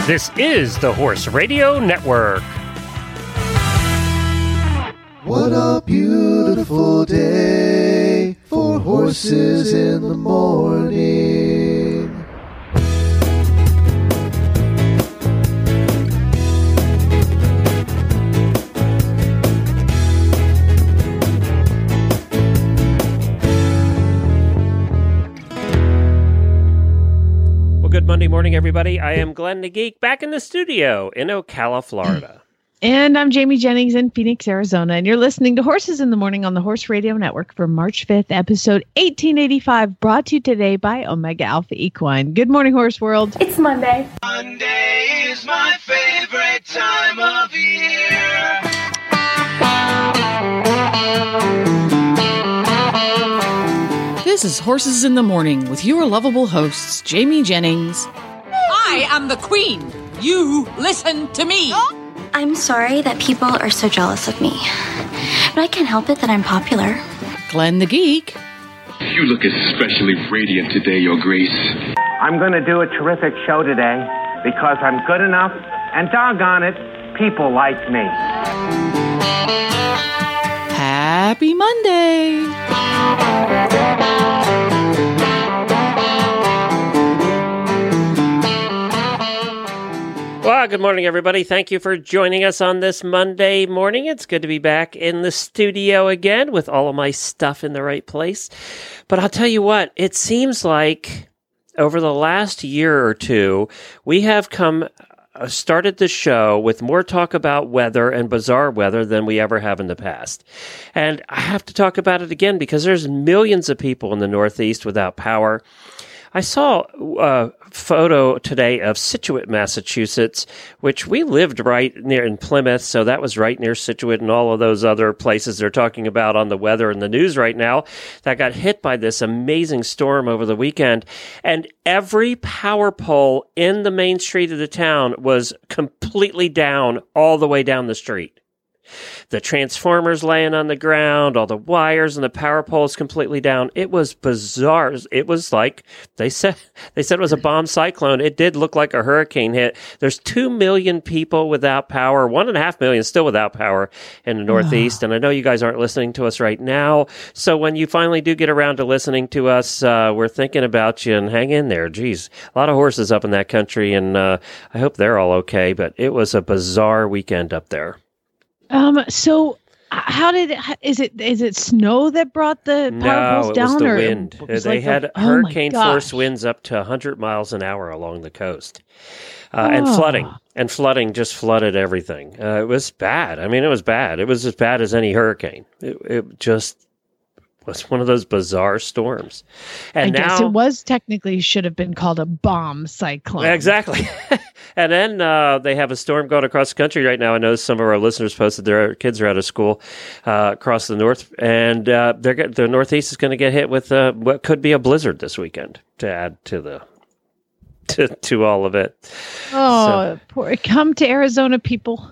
This is the Horse Radio Network. What a beautiful day for horses in the morning. Good Monday morning, everybody. I am Glenn the Geek, back in the studio in Ocala, Florida. And I'm Jamie Jennings in Phoenix, Arizona. And you're listening to Horses in the Morning on the Horse Radio Network for March 5th, episode 1885, brought to you today by Omega Alpha Equine. Good morning, Horse World. It's Monday. Monday is my favorite time of year. This is Horses in the Morning with your lovable hosts, Jamie Jennings. I am the queen. You listen to me. I'm sorry that people are so jealous of me, but I can't help it that I'm popular. Glenn the Geek. You look especially radiant today, Your Grace. I'm going to do a terrific show today because I'm good enough, and doggone it, people like me. Happy Monday. Well, good morning, everybody. Thank you for joining us on this Monday morning. It's good to be back in the studio again with all of my stuff in the right place. But I'll tell you what, it seems like over the last year or two, we have started the show with more talk about weather and bizarre weather than we ever have in the past. And I have to talk about it again because there's millions of people in the Northeast without power. I saw a photo today of Scituate, Massachusetts, which we lived right near in Plymouth, so that was right near Scituate and all of those other places they're talking about on the weather and the news right now that got hit by this amazing storm over the weekend. And every power pole in the main street of the town was completely down all the way down the street. The transformers laying on the ground, all the wires and the power poles completely down. It was bizarre. It was like they said it was a bomb cyclone. It did look like a hurricane hit. There's 2 million people without power, 1.5 million still without power in the Northeast. And I know you guys aren't listening to us right now. So when you finally do get around to listening to us, we're thinking about you and hang in there. Geez, a lot of horses up in that country, and I hope they're all okay. But it was a bizarre weekend up there. So is it snow that brought the power poles down? No, it was the wind. They had oh hurricane force winds up to 100 miles an hour along the coast. And flooding just flooded everything. It was bad. I mean, it was bad. It was as bad as any hurricane. It just was one of those bizarre storms. And I guess it was technically should have been called a bomb cyclone. Exactly. And then they have a storm going across the country right now. I know some of our listeners posted their kids are out of school across the north, and the Northeast is going to get hit with what could be a blizzard this weekend to add to to all of it. Oh, come to Arizona, people.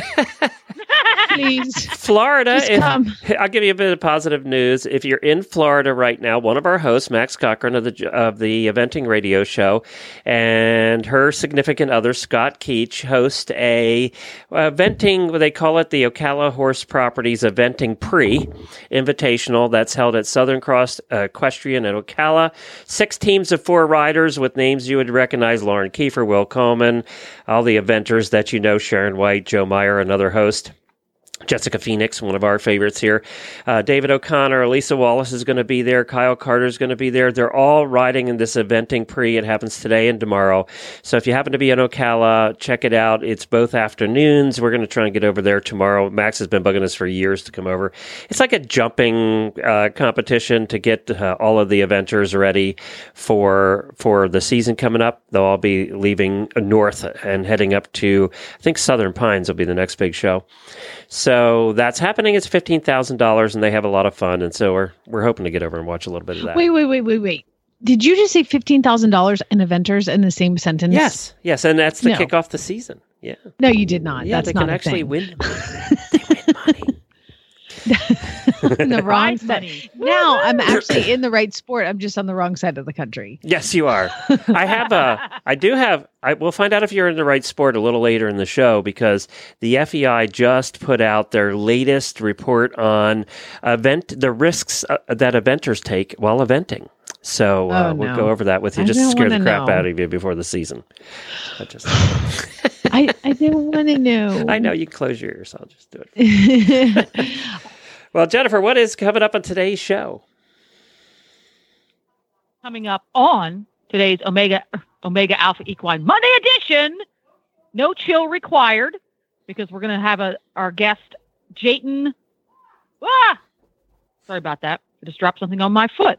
Please. Florida. Come. I'll give you a bit of positive news. If you're in Florida right now, one of our hosts, Max Cochran of the Eventing Radio Show, and her significant other, Scott Keach, host a eventing, they call it the Ocala Horse Properties Eventing Pre-Invitational that's held at Southern Cross Equestrian in Ocala. 6 teams of 4 riders with names you would recognize: Lauren Kiefer, Will Coleman, all the eventers that you know, Sharon White, Joe Meyer, another host. Jessica Phoenix, one of our favorites here. David O'Connor, Elisa Wallace is going to be there. Kyle Carter is going to be there. They're all riding in this eventing pre. It happens today and tomorrow. So if you happen to be in Ocala, check it out. It's both afternoons. We're going to try and get over there tomorrow. Max has been bugging us for years to come over. It's like a jumping competition to get all of the eventers ready for the season coming up. They'll all be leaving north and heading up to, I think, Southern Pines will be the next big show. So that's happening. It's $15,000, and they have a lot of fun. And so we're hoping to get over and watch a little bit of that. Wait. Did you just say $15,000 in eventers in the same sentence? Yes, and that's to kick off the season. Yeah. No, you did not. Yeah, that's they not can a actually thing. win money. They win money. On the wrong Prize side. money. Now I'm actually in the right sport. I'm just on the wrong side of the country. Yes, you are. We'll find out if you're in the right sport a little later in the show, because the FEI just put out their latest report on the risks that eventers take while eventing. So we'll go over that with you just to scare the crap out of you before the season. I didn't want to know. I know, you can close your ears. I'll just do it. Well, Jennifer, what is coming up on today's show? Coming up on today's Omega Alpha Equine Monday edition, no chill required, because we're going to have our guest, Jayton. Sorry about that. I just dropped something on my foot.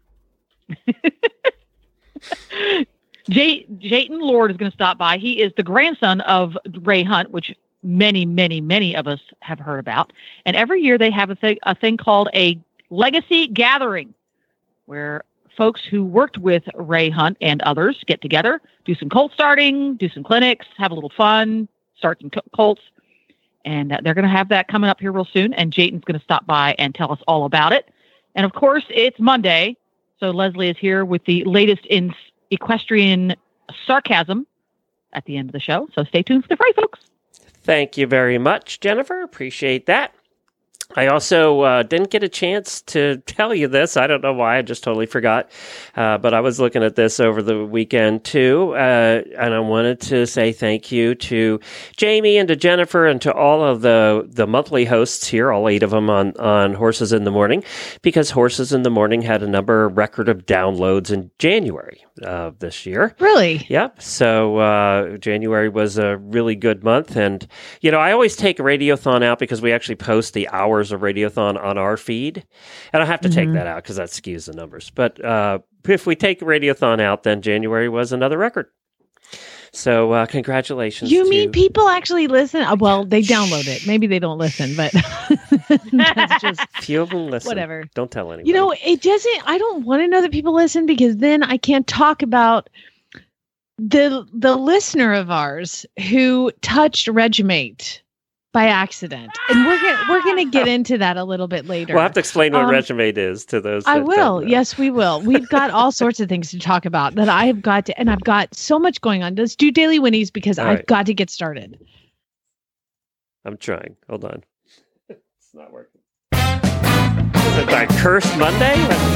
Jayton Lord is going to stop by. He is the grandson of Ray Hunt, which many of us have heard about. And every year they have a thing called a legacy gathering, where folks who worked with Ray Hunt and others get together, do some colt starting, do some clinics, have a little fun, start some colts. And they're going to have that coming up here real soon. And Jayton's going to stop by and tell us all about it. And of course, it's Monday. So Leslie is here with the latest in equestrian sarcasm at the end of the show. So stay tuned for the fray, folks. Thank you very much, Jennifer. Appreciate that. I also didn't get a chance to tell you this. I don't know why. I just totally forgot. But I was looking at this over the weekend, too. And I wanted to say thank you to Jamie and to Jennifer and to all of the monthly hosts here, all 8 of them on Horses in the Morning, because Horses in the Morning had a record of downloads in January of this year. Really? Yep. So January was a really good month. And, I always take a Radiothon out because we actually post the hours of Radiothon on our feed. And I have to take that out because that skews the numbers. But if we take Radiothon out, then January was another record. So congratulations. You mean people actually listen? Well, they download it. Maybe they don't listen, but that's just few of them listen. Whatever. Don't tell anybody. I don't want to know that people listen, because then I can't talk about the listener of ours who touched Regimate by accident. And we're gonna get into that a little bit later. We'll have to explain what Regimate is to those. I will. Yes, we will. We've got all sorts of things to talk about that I've got to, and I've got so much going on. Let's do Daily Winnies because I've got to get started. I'm trying. Hold on. It's not working. Is it that cursed Monday?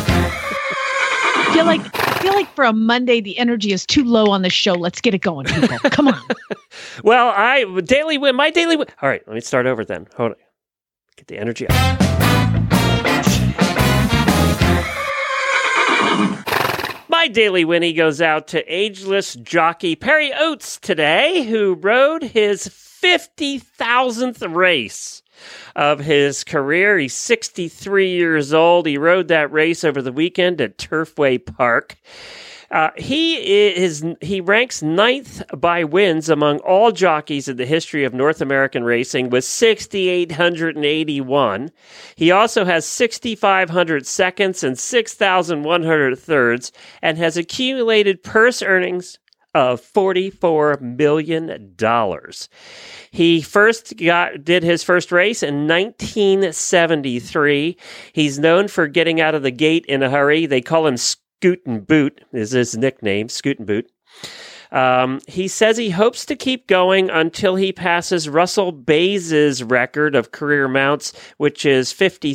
I feel like for a Monday, the energy is too low on the show. Let's get it going, people. Come on. Well, my daily win. All right, let me start over then. Hold on. Get the energy up. My daily Winnie goes out to ageless jockey Perry Oates today, who rode his 50,000th race of his career. He's 63 years old. He rode that race over the weekend at Turfway Park. He ranks 9th by wins among all jockeys in the history of North American racing with 6,881. He also has 6,500 seconds and 6,100 thirds and has accumulated purse earnings of $44 million. He did his first race in 1973. He's known for getting out of the gate in a hurry. They call him Scootin' Boot, is his nickname, Scootin' Boot. He says he hopes to keep going until he passes Russell Baze's record of career mounts, which is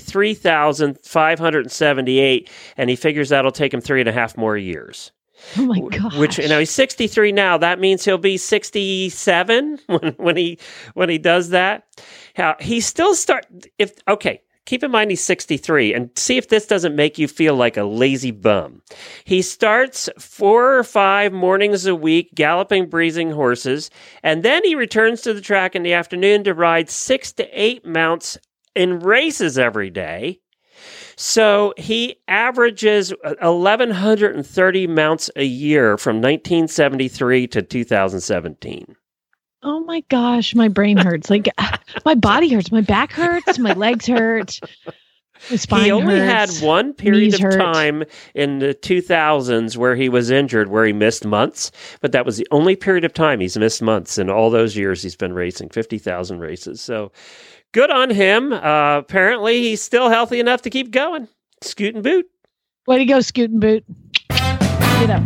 53,578, and he figures that'll take him 3.5 more years. Oh my gosh. Which, he's 63 now. That means he'll be 67 when he does that. He still keep in mind he's 63, and see if this doesn't make you feel like a lazy bum. He starts 4 or 5 mornings a week galloping, breezing horses, and then he returns to the track in the afternoon to ride 6 to 8 mounts in races every day. So he averages 1,130 mounts a year from 1973 to 2017. Oh my gosh, my brain hurts. Like my body hurts, my back hurts, my legs hurt, my spine He only hurts, had one period of hurt. time in the 2000s where he was injured, where he missed months, but that was the only period of time he's missed months. In all those years he's been racing 50,000 races. So good on him. Apparently, he's still healthy enough to keep going. Scoot and boot. Way to go, Scoot and Boot. Get up.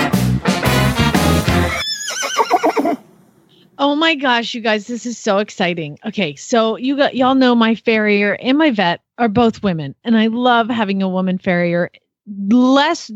Oh my gosh, you guys, this is so exciting. Okay, so y'all know my farrier and my vet are both women, and I love having a woman farrier. Less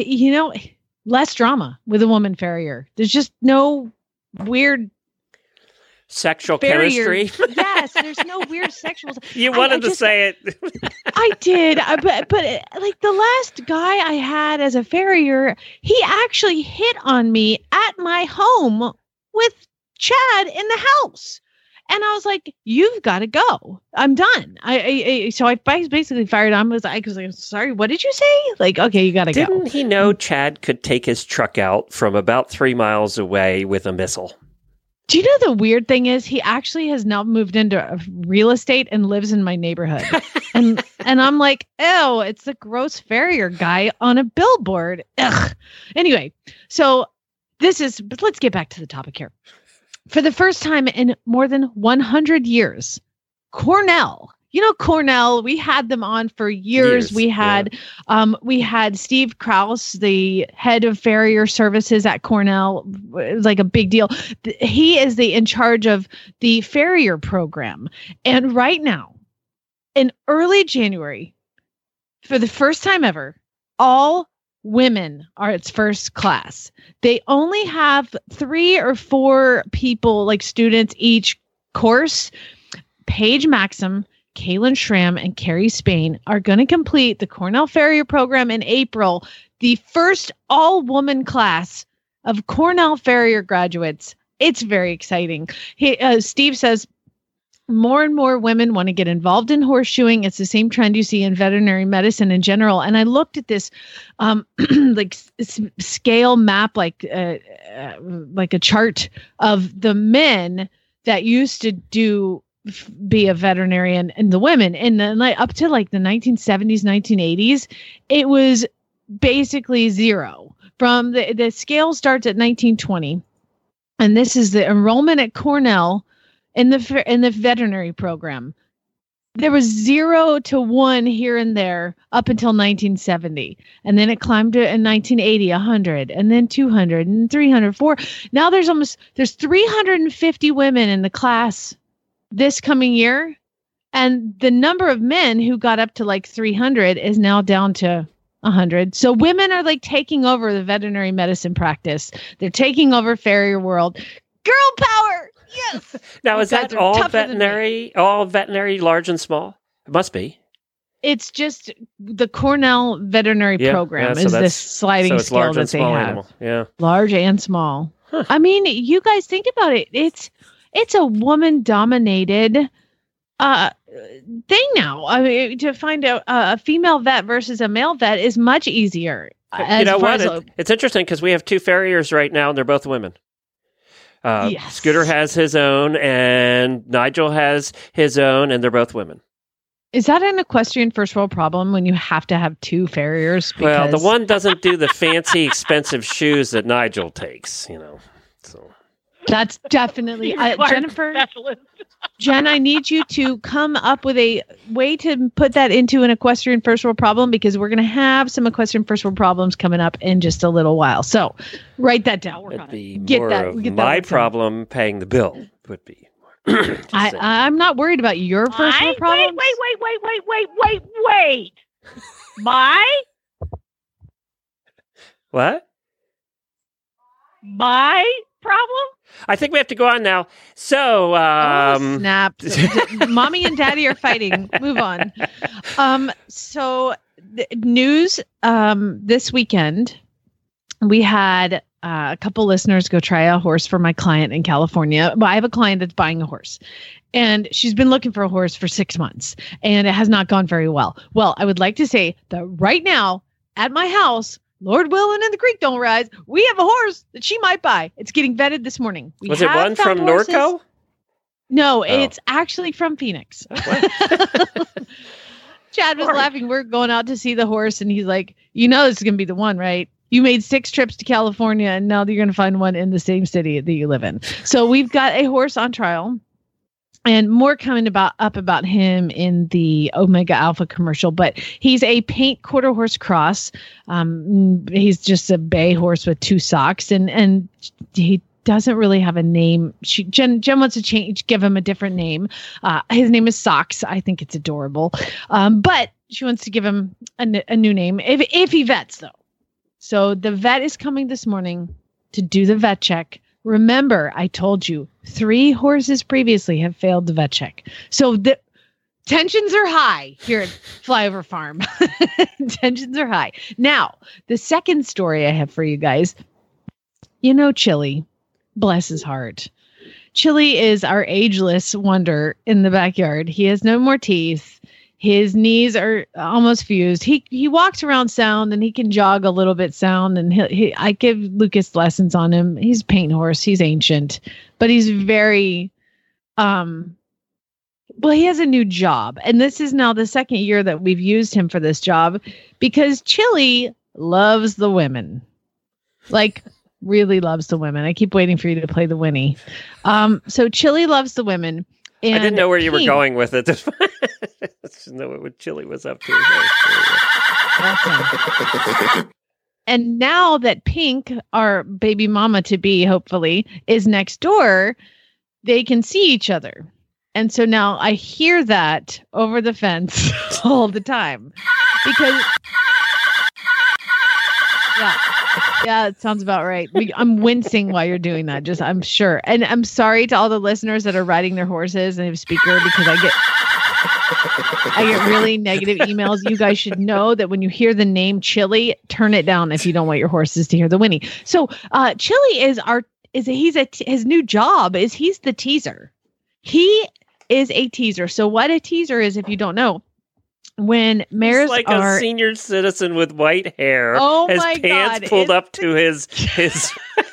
drama with a woman farrier. There's just no weird sexual farrier. chemistry. Yes, there's no weird sexual. You wanted to say it. I did, but like the last guy I had as a farrier, he actually hit on me at my home with Chad in the house. And I was like, you've got to go. I'm done. So I basically fired him. I was like, sorry, what did you say? Like, okay, you got to go. Didn't he know Chad could take his truck out from about 3 miles away with a missile? Do you know the weird thing is he actually has now moved into real estate and lives in my neighborhood. and I'm like, ew, it's the gross farrier guy on a billboard. Ugh. Anyway, so but let's get back to the topic here. For the first time in more than 100 years, Cornell, Cornell, we had them on for years. We had Steve Krause, the head of farrier services at Cornell. It was like a big deal. He is in charge of the farrier program. And right now, in early January, for the first time ever, all women are its first class. They only have 3 or 4 people, like students, each course. Paige Maxim, Kaylin Schramm, and Carrie Spain are going to complete the Cornell Farrier program in April, the first all-woman class of Cornell Farrier graduates. It's very exciting. Steve says, more and more women want to get involved in horseshoeing. It's the same trend you see in veterinary medicine in general. And I looked at this scale map, like a chart of the men that used to be a veterinarian and the women. And then up to like the 1970s, 1980s, it was basically zero. From the scale starts at 1920. And this is the enrollment at Cornell in the veterinary program. There was 0 to 1 here and there up until 1970. And then it climbed to in 1980, 100, and then 200 and 300, 400. Now there's 350 women in the class this coming year. And the number of men who got up to like 300 is now down to 100. So women are like taking over the veterinary medicine practice. They're taking over farrier world. Girl power. Yes. Now, is that all veterinary, large and small? It must be. It's just the Cornell veterinary program is this sliding scale that they have. Animal. Yeah. Large and small. Huh. I mean, you guys think about it. It's a woman-dominated thing now. I mean, to find a female vet versus a male vet is much easier. You know what? It's interesting because we have 2 farriers right now, and they're both women. Yes. Scooter has his own, and Nigel has his own, and they're both women. Is that an equestrian first world problem when you have to have 2 farriers? Well, the one doesn't do the fancy, expensive shoes that Nigel takes, So that's definitely Jennifer. Jen, I need you to come up with a way to put that into an equestrian first world problem, because we're going to have some equestrian first world problems coming up in just a little while. So write that down. It'd be my problem paying the bill would be. I'm not worried about your first world problems. Wait. My? What? My problem? I think we have to go on now. So, snap. Mommy and Daddy are fighting. Move on. So news, this weekend, we had a couple listeners go try a horse for my client in California. But I have a client that's buying a horse, and she's been looking for a horse for 6 months, and it has not gone very well. Well, I would like to say that right now at my house, Lord willing and the creek don't rise, we have a horse that she might buy. It's getting vetted this morning. Was it one from Norco? No, it's actually from Phoenix. Chad was laughing. We're going out to see the horse, and he's like, this is going to be the one, right? You made 6 trips to California, and now you're going to find one in the same city that you live in. So we've got a horse on trial. And more coming up about him in the Omega Alpha commercial, but he's a paint quarter horse cross. He's just a bay horse with 2 socks, and he doesn't really have a name. Jen wants to give him a different name. His name is Socks. I think it's adorable, but she wants to give him a new name if he vets though. So the vet is coming this morning to do the vet check. Remember, I told you 3 horses previously have failed the vet check. So the tensions are high here at Flyover Farm. Tensions are high. Now, the second story I have for you guys, Chili, bless his heart. Chili is our ageless wonder in the backyard. He has no more teeth. His knees are almost fused. He walks around sound, and he can jog a little bit sound. And I give Lucas lessons on him. He's a paint horse. He's ancient, but he's very, he has a new job. And this is now the second year that we've used him for this job because Chili loves the women. Like, really loves the women. I keep waiting for you to play the Winnie. So Chili loves the women. And I didn't know where you were going with it. I just know what Chili was up to. Awesome. And now that Pink, our baby mama to be, hopefully, is next door, they can see each other. And so now I hear that over the fence all the time. Because, yeah, it sounds about right. I'm wincing while you're doing that, I'm sure. And I'm sorry to all the listeners that are riding their horses and have speaker because I get really negative emails. You guys should know that when you hear the name Chili, turn it down if you don't want your horses to hear the Winnie. So Chili his new job is he's the teaser. He is a teaser. So what a teaser is, if you don't know, when mares like a senior citizen with white hair, his pants pulled up to his his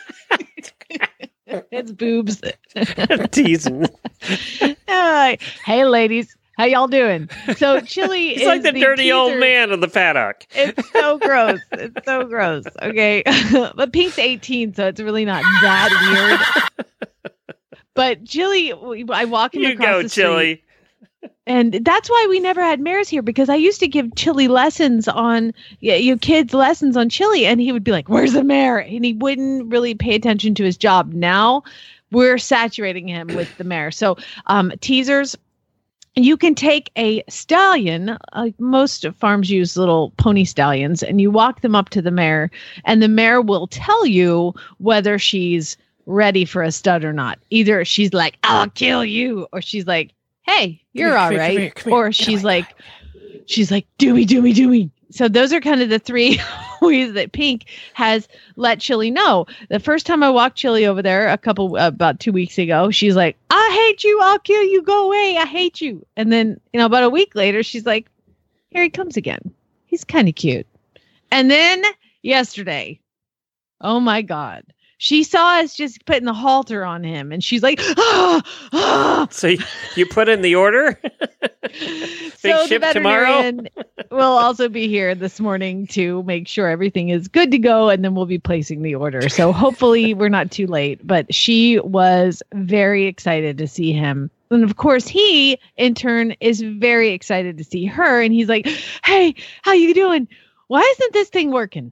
boobs, teasing. Hey, ladies, how y'all doing? So Chili is like the dirty teaser. Old man of the paddock. It's so gross. It's so gross. Okay, but Pink's 18, so it's really not that weird. But Chili, I walk him across the street. Chili. And that's why we never had mares here, because I used to give Chili lessons on, kids lessons on Chili, and he would be like, "Where's the mare?" And he wouldn't really pay attention to his job. Now we're saturating him with the mare. So teasers, you can take a stallion, like most farms use little pony stallions, and you walk them up to the mare, and the mare will tell you whether she's ready for a stud or not. Either she's like, "I'll kill you," or she's like, "Hey, you're all right." Or she's like, "Do me. So those are kind of the 3 ways that Pink has let Chili know. The first time I walked Chili over there about 2 weeks ago, she's like, "I hate you. I'll kill you. Go away. I hate you." And then, about a week later, she's like, "Here he comes again. He's kind of cute." And then yesterday, oh my God. She saw us just putting the halter on him, and she's like, "Ah!" So you put in the order? Big ship tomorrow? We'll also be here this morning to make sure everything is good to go, and then we'll be placing the order. So hopefully we're not too late. But she was very excited to see him. And of course, he, in turn, is very excited to see her. And he's like, "Hey, how you doing? Why isn't this thing working?"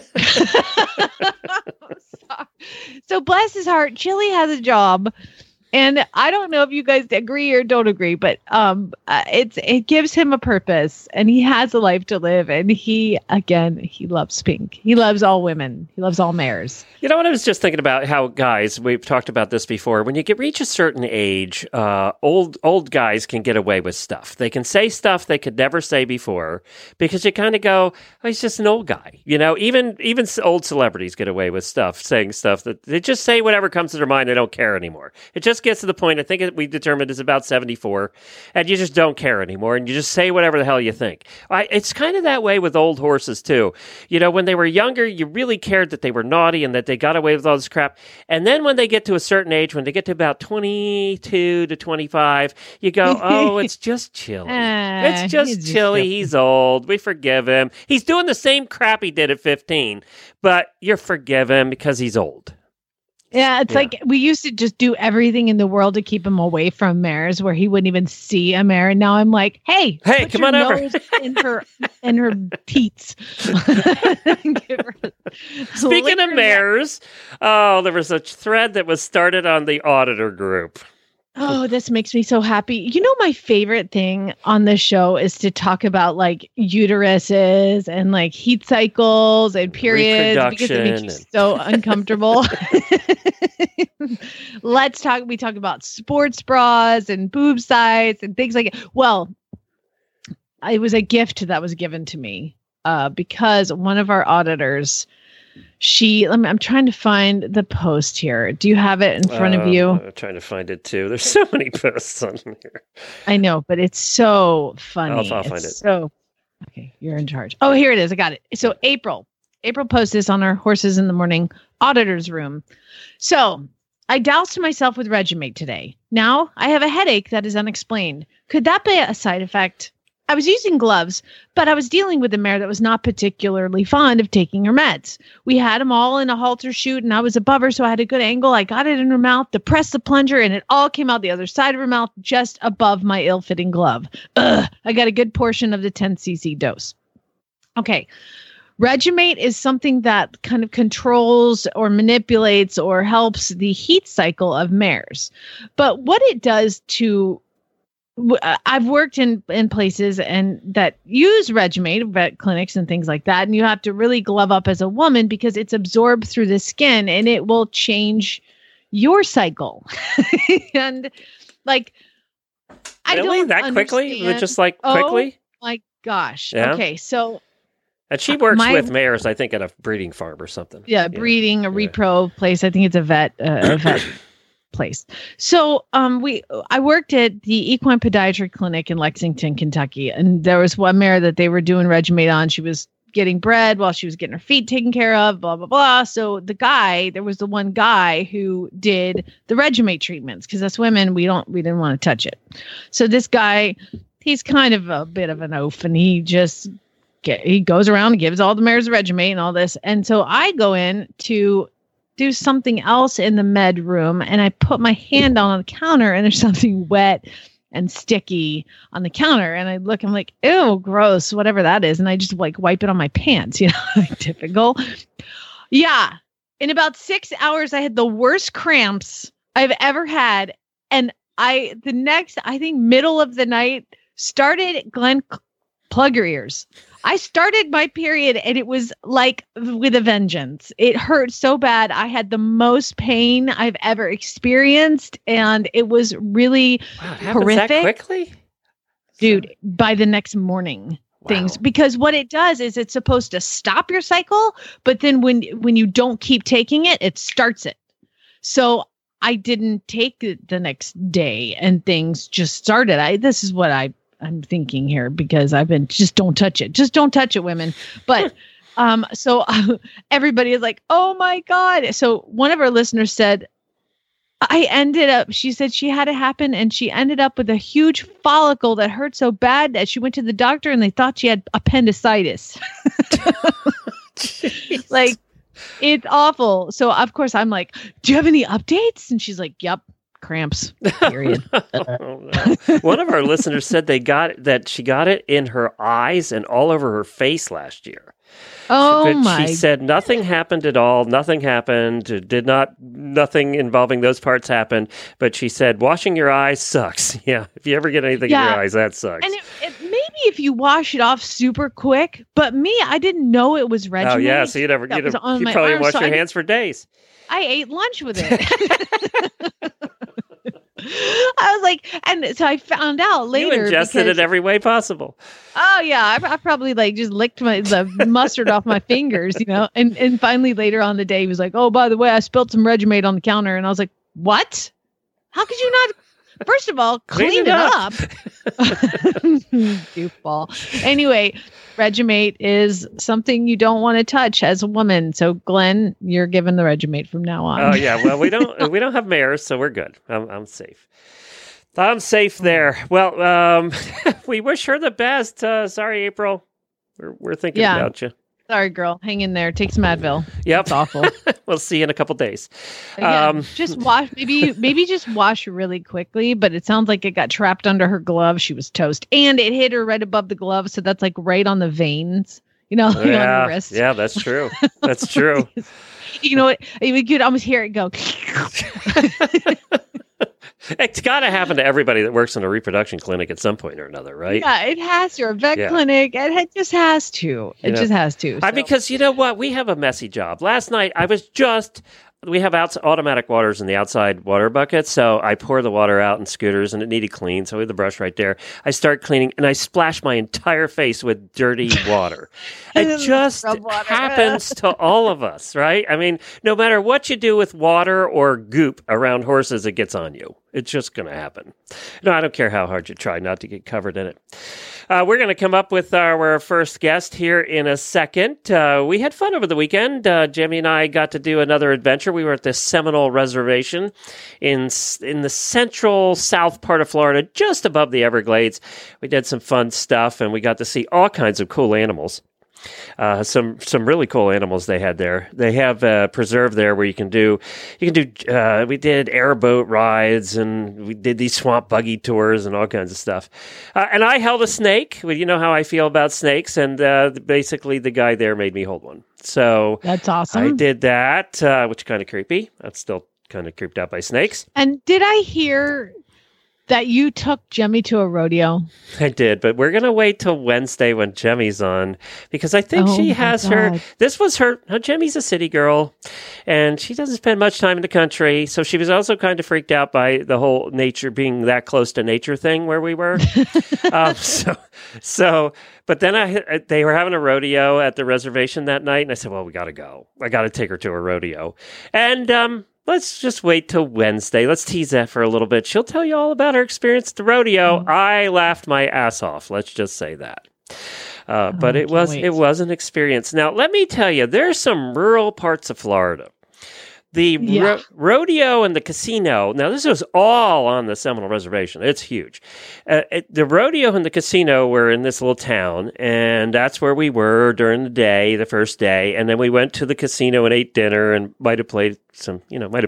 So bless his heart, Chili has a job, and I don't know if you guys agree or don't agree, but it gives him a purpose, and he has a life to live, and he loves Pink. He loves all women. He loves all mares. You know what? I was just thinking about how guys, we've talked about this before, when you reach a certain age, old guys can get away with stuff. They can say stuff they could never say before, because you kind of go, "Oh, he's just an old guy." Even old celebrities get away with saying stuff that they just say whatever comes to their mind. They don't care anymore. It just gets to the point, I think we determined is about 74, and you just don't care anymore, and you just say whatever the hell you think. It's kind of that way with old horses too. When they were younger, you really cared that they were naughty and that they got away with all this crap. And then when they get to a certain age, when they get to about 22 to 25, you go, "Oh, it's just Chili. It's just Chili. He's old. We forgive him. He's doing the same crap he did at 15, but you forgive him because he's old." Yeah, it's like we used to just do everything in the world to keep him away from mares, where he wouldn't even see a mare. And now I'm like, hey, put come your on over nose in her teats. Speaking of mares, there was a thread that was started on the auditor group. Oh, this makes me so happy. You know, my favorite thing on this show is to talk about like uteruses and like heat cycles and periods because it makes you so uncomfortable. We talk about sports bras and boob sites and things like it. Well, it was a gift that was given to me because one of our auditors, I'm trying to find the post here. Do you have it in front of you? I'm trying to find it too. There's so many posts on here. I know, but it's so funny. I'll find it. So, okay, you're in charge. Oh, here it is. I got it. So April posted this on our Horses in the Morning auditor's room. So I doused myself with Regimate today. Now I have a headache that is unexplained. Could that be a side effect? I was using gloves, but I was dealing with a mare that was not particularly fond of taking her meds. We had them all in a halter chute, and I was above her, so I had a good angle. I got it in her mouth, depressed the plunger, and it all came out the other side of her mouth, just above my ill-fitting glove. I got a good portion of the 10 cc dose. Okay. Regimate is something that kind of controls or manipulates or helps the heat cycle of mares. But what it does to I've worked in places and that use Regimate, vet clinics and things like that. And you have to really glove up as a woman because it's absorbed through the skin and it will change your cycle. And like, I don't that quickly? Just like quickly? Oh my gosh. Yeah. Okay. So. And she works with mares, I think, at a breeding farm or something. Yeah. Breeding, a repro place. I think it's a vet place. So I worked at the equine podiatry clinic in Lexington, Kentucky, and there was one mare that they were doing Regimate on. She was getting bred while she was getting her feet taken care of, blah, blah, blah. So there was the one guy who did the Regimate treatments because us women, we didn't want to touch it. So this guy, he's kind of a bit of an oaf and he goes around and gives all the mares Regimate and all this. And so I go in to do something else in the med room and I put my hand on the counter and there's something wet and sticky on the counter. And I look, I'm like, ew, gross, whatever that is. And I just like wipe it on my pants, typical. Yeah. In about 6 hours, I had the worst cramps I've ever had. And I think middle of the night started, Glenn, plug your ears. I started my period and it was like with a vengeance. It hurt so bad. I had the most pain I've ever experienced and it was really horrific. That quickly? Dude, by the next morning. Things because what it does is it's supposed to stop your cycle, but then when you don't keep taking it, it starts it. So I didn't take it the next day and things just started. This is what I'm thinking here because I've been just don't touch it. Just don't touch it, women. But so everybody is like, oh my God. So one of our listeners said, she said she had it happen and she ended up with a huge follicle that hurt so bad that she went to the doctor and they thought she had appendicitis. Like, it's awful. So of course I'm like, do you have any updates? And she's like, yep. Cramps. Period. Oh, no. One of our listeners said she got it in her eyes and all over her face last year. Oh She said nothing happened at all. Nothing happened. Nothing involving those parts happened. But she said washing your eyes sucks. Yeah, if you ever get anything in your eyes, that sucks. And maybe if you wash it off super quick. But me, I didn't know it was Regimate. Oh yeah, so you probably wash your hands for days. I ate lunch with it. I was like, and so I found out later. You ingested it every way possible. Oh yeah, I probably like just licked the mustard off my fingers, And finally later on the day, he was like, "Oh, by the way, I spilled some Regimate on the counter," and I was like, "What? How could you not?" First of all, clean it up. Goofball. Anyway, Regimate is something you don't want to touch as a woman. So, Glenn, you're given the Regimate from now on. Oh yeah, well we don't have mares, so we're good. I'm safe. I'm safe there. Well, we wish her the best. Sorry, April. We're thinking about you. Sorry, girl. Hang in there. Take some Advil. Yep. It's awful. We'll see you in a couple days. Again, just wash. Maybe just wash really quickly. But it sounds like it got trapped under her glove. She was toast, and it hit her right above the glove. So that's like right on the veins. Like on your wrist. Yeah, that's true. That's true. You know what? You could almost hear it go. It's got to happen to everybody that works in a reproduction clinic at some point or another, right? Yeah, it has to. Or a vet clinic. It just has to. Just has to. So. Because you know what? We have a messy job. Last night, we have automatic waters in the outside water bucket, so I pour the water out in scooters, and it needed clean, so we had the brush right there. I start cleaning, and I splash my entire face with dirty water. It just happens to all of us, right? I mean, no matter what you do with water or goop around horses, it gets on you. It's just going to happen. No, I don't care how hard you try not to get covered in it. We're going to come up with our first guest here in a second. We had fun over the weekend. Jimmy and I got to do another adventure. We were at the Seminole Reservation in the central south part of Florida, just above the Everglades. We did some fun stuff, and we got to see all kinds of cool animals. Some really cool animals they had there. They have a preserve there where we did airboat rides, and we did these swamp buggy tours and all kinds of stuff. And I held a snake. Well, you know how I feel about snakes, and basically the guy there made me hold one. So that's awesome. I did that, which is kind of creepy. I'm still kind of creeped out by snakes. And did I hear that you took Jemmy to a rodeo? I did, but we're going to wait till Wednesday when Jemmy's on, because I think she has her, Jemmy's a city girl, and she doesn't spend much time in the country, so she was also kind of freaked out by the whole nature, being that close to nature thing where we were. But then they were having a rodeo at the reservation that night, and I said, well, we got to go. I got to take her to a rodeo. And, let's just wait till Wednesday. Let's tease that for a little bit. She'll tell you all about her experience at the rodeo. I laughed my ass off. Let's just say that. But it was an experience. Now, let me tell you, there's some rural parts of Florida. The rodeo and the casino, now this was all on the Seminole Reservation. It's huge. The rodeo and the casino were in this little town, and that's where we were during the day, the first day. And then we went to the casino and ate dinner and might have played some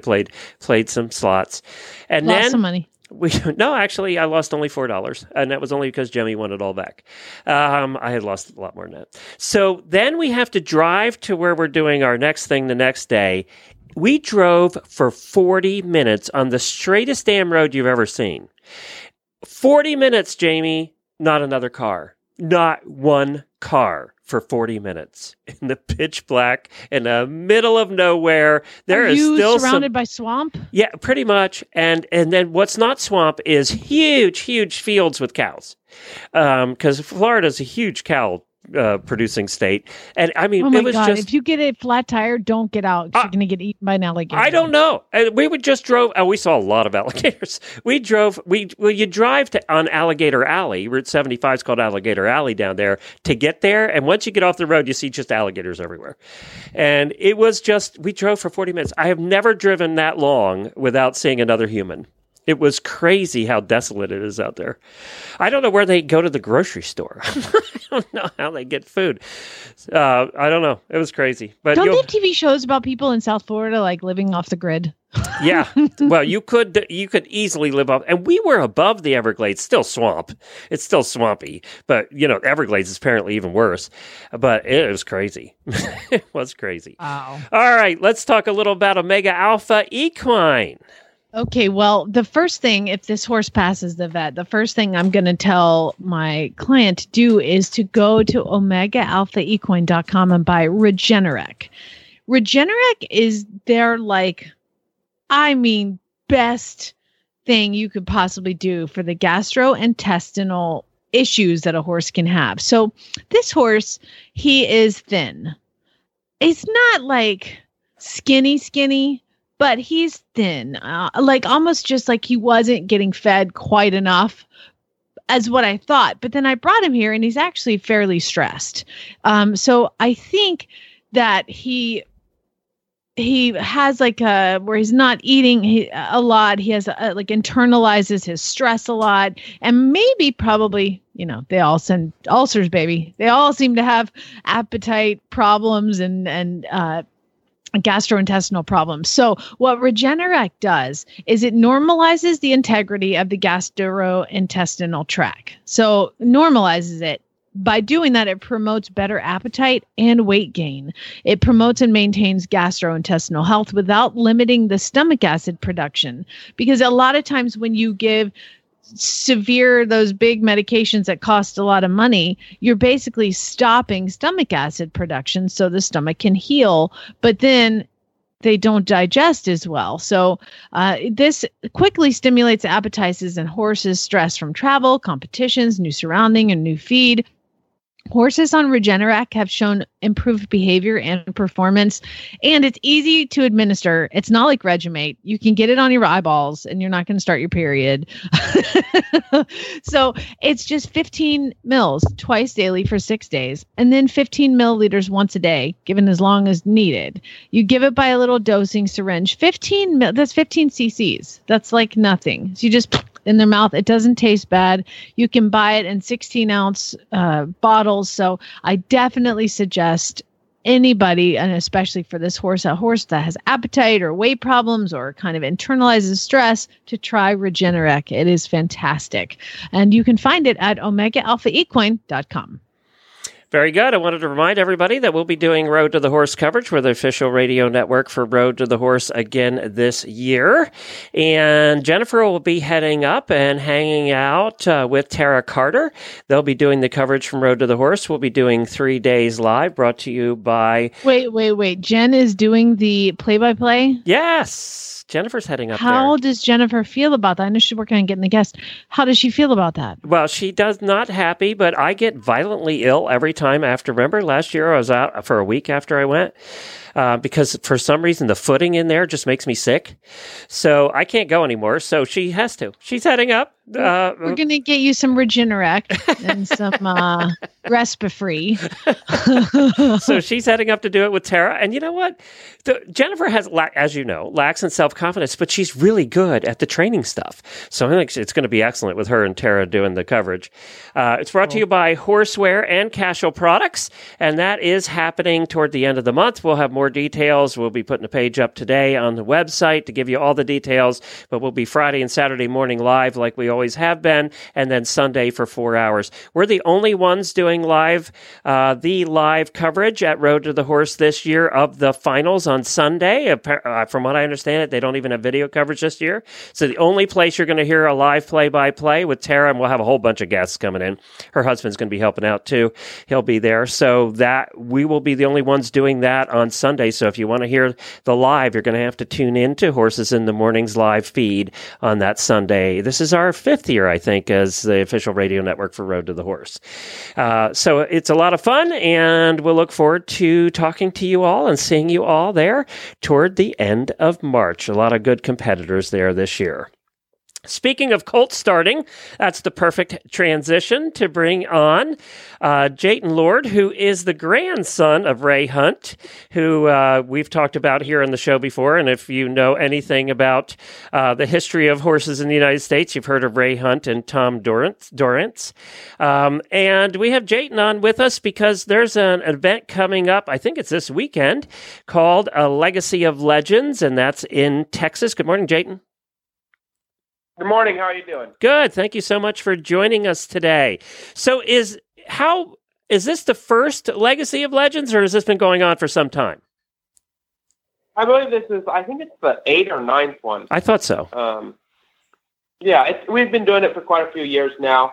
slots. And lost some money. Actually, I lost only $4, and that was only because Jemmy won it all back. I had lost a lot more than that. So then we have to drive to where we're doing our next thing the next day. We drove for 40 minutes on the straightest damn road you've ever seen. 40 minutes, Jamie, not another car. Not one car for 40 minutes in the pitch black in the middle of nowhere. There is still surrounded by swamp? Yeah, pretty much. And then what's not swamp is huge fields with cows. Because Florida's a huge cow producing state. And I mean, it was just, if you get a flat tire, don't get out. You're going to get eaten by an alligator. I don't know. We drove. We saw a lot of alligators. You drive on Alligator Alley. Route 75 is called Alligator Alley down there to get there. And once you get off the road, you see just alligators everywhere. And it was we drove for 40 minutes. I have never driven that long without seeing another human. It was crazy how desolate it is out there. I don't know where they go to the grocery store. I don't know how they get food. I don't know. It was crazy. But don't they have TV shows about people in South Florida like living off the grid? Yeah. Well, you could easily live up. And we were above the Everglades, still swamp. It's still swampy. But, Everglades is apparently even worse. But it was crazy. It was crazy. Wow. All right. Let's talk a little about Omega Alpha Equine. Okay, well, the first thing, if this horse passes the vet, the first thing I'm going to tell my client to do is to go to OmegaAlphaEquine.com and buy Regenerec. Regenerec is their, best thing you could possibly do for the gastrointestinal issues that a horse can have. So this horse, he is thin. It's not skinny, but he's thin, almost just like he wasn't getting fed quite enough as what I thought. But then I brought him here and he's actually fairly stressed. So I think that he has like where he's not eating a lot. He has like internalizes his stress a lot, and maybe probably, they all send ulcers, baby. They all seem to have appetite problems and gastrointestinal problems. So what Regenerect does is it normalizes the integrity of the gastrointestinal tract. So normalizes it. By doing that, it promotes better appetite and weight gain. It promotes and maintains gastrointestinal health without limiting the stomach acid production. Because a lot of times when you give those big medications that cost a lot of money, you're basically stopping stomach acid production so the stomach can heal, but then they don't digest as well. So this quickly stimulates appetites in horses stress from travel, competitions, new surrounding, and new feed. Horses on Regenerect have shown improved behavior and performance, and it's easy to administer. It's not like Regimate. You can get it on your eyeballs, and you're not going to start your period. So it's just 15 mils twice daily for 6 days, and then 15 milliliters once a day, given as long as needed. You give it by a little dosing syringe. That's 15 cc's. That's like nothing. So you just in their mouth. It doesn't taste bad. You can buy it in 16-ounce bottles. So I definitely suggest anybody, and especially for this horse, a horse that has appetite or weight problems or kind of internalizes stress, to try Regenerect. It is fantastic. And you can find it at OmegaAlphaEquine.com. Very good. I wanted to remind everybody that we'll be doing Road to the Horse coverage with the official radio network for Road to the Horse again this year. And Jennifer will be heading up and hanging out with Tara Carter. They'll be doing the coverage from Road to the Horse. We'll be doing 3 days live, brought to you by... Wait. Jen is doing the play-by-play? Yes. Jennifer's heading up there. How does Jennifer feel about that? I know she's working on getting the guest. How does she feel about that? Well, she does not happy, but I get violently ill every time after. Remember, last year I was out for a week after I went because for some reason the footing in there just makes me sick. So I can't go anymore. So she has to. She's heading up. We're going to get you some Regenerect and some Respifree. So she's heading up to do it with Tara. And you know what? Jennifer has, as you know, lacks in self-confidence, but she's really good at the training stuff. So I think it's going to be excellent with her and Tara doing the coverage. It's brought to you by Horseware and Cashel Products, and that is happening toward the end of the month. We'll have more details. We'll be putting a page up today on the website to give you all the details, but we'll be Friday and Saturday morning live like we always have been, and then Sunday for 4 hours. We're the only ones doing the live coverage at Road to the Horse this year of the finals on Sunday. From what I understand it, they don't even have video coverage this year. So the only place you're going to hear a live play-by-play with Tara, and we'll have a whole bunch of guests coming in. Her husband's going to be helping out too. He'll be there. So that we will be the only ones doing that on Sunday. So if you want to hear the live, you're going to have to tune in to Horses in the Morning's live feed on that Sunday. This is our 5th year, I think, as the official radio network for Road to the Horse. So it's a lot of fun, and we'll look forward to talking to you all and seeing you all there toward the end of March. A lot of good competitors there this year. Speaking of colt starting, that's the perfect transition to bring on Jayton Lord, who is the grandson of Ray Hunt, who we've talked about here on the show before. And if you know anything about the history of horses in the United States, you've heard of Ray Hunt and Tom Dorrance. And we have Jayton on with us because there's an event coming up, I think it's this weekend, called A Legacy of Legends, and that's in Texas. Good morning, Jayton. Good morning. How are you doing? Good. Thank you so much for joining us today. So is this the first Legacy of Legends, or has this been going on for some time? I believe I think it's the 8th or 9th one. I thought so. We've been doing it for quite a few years now.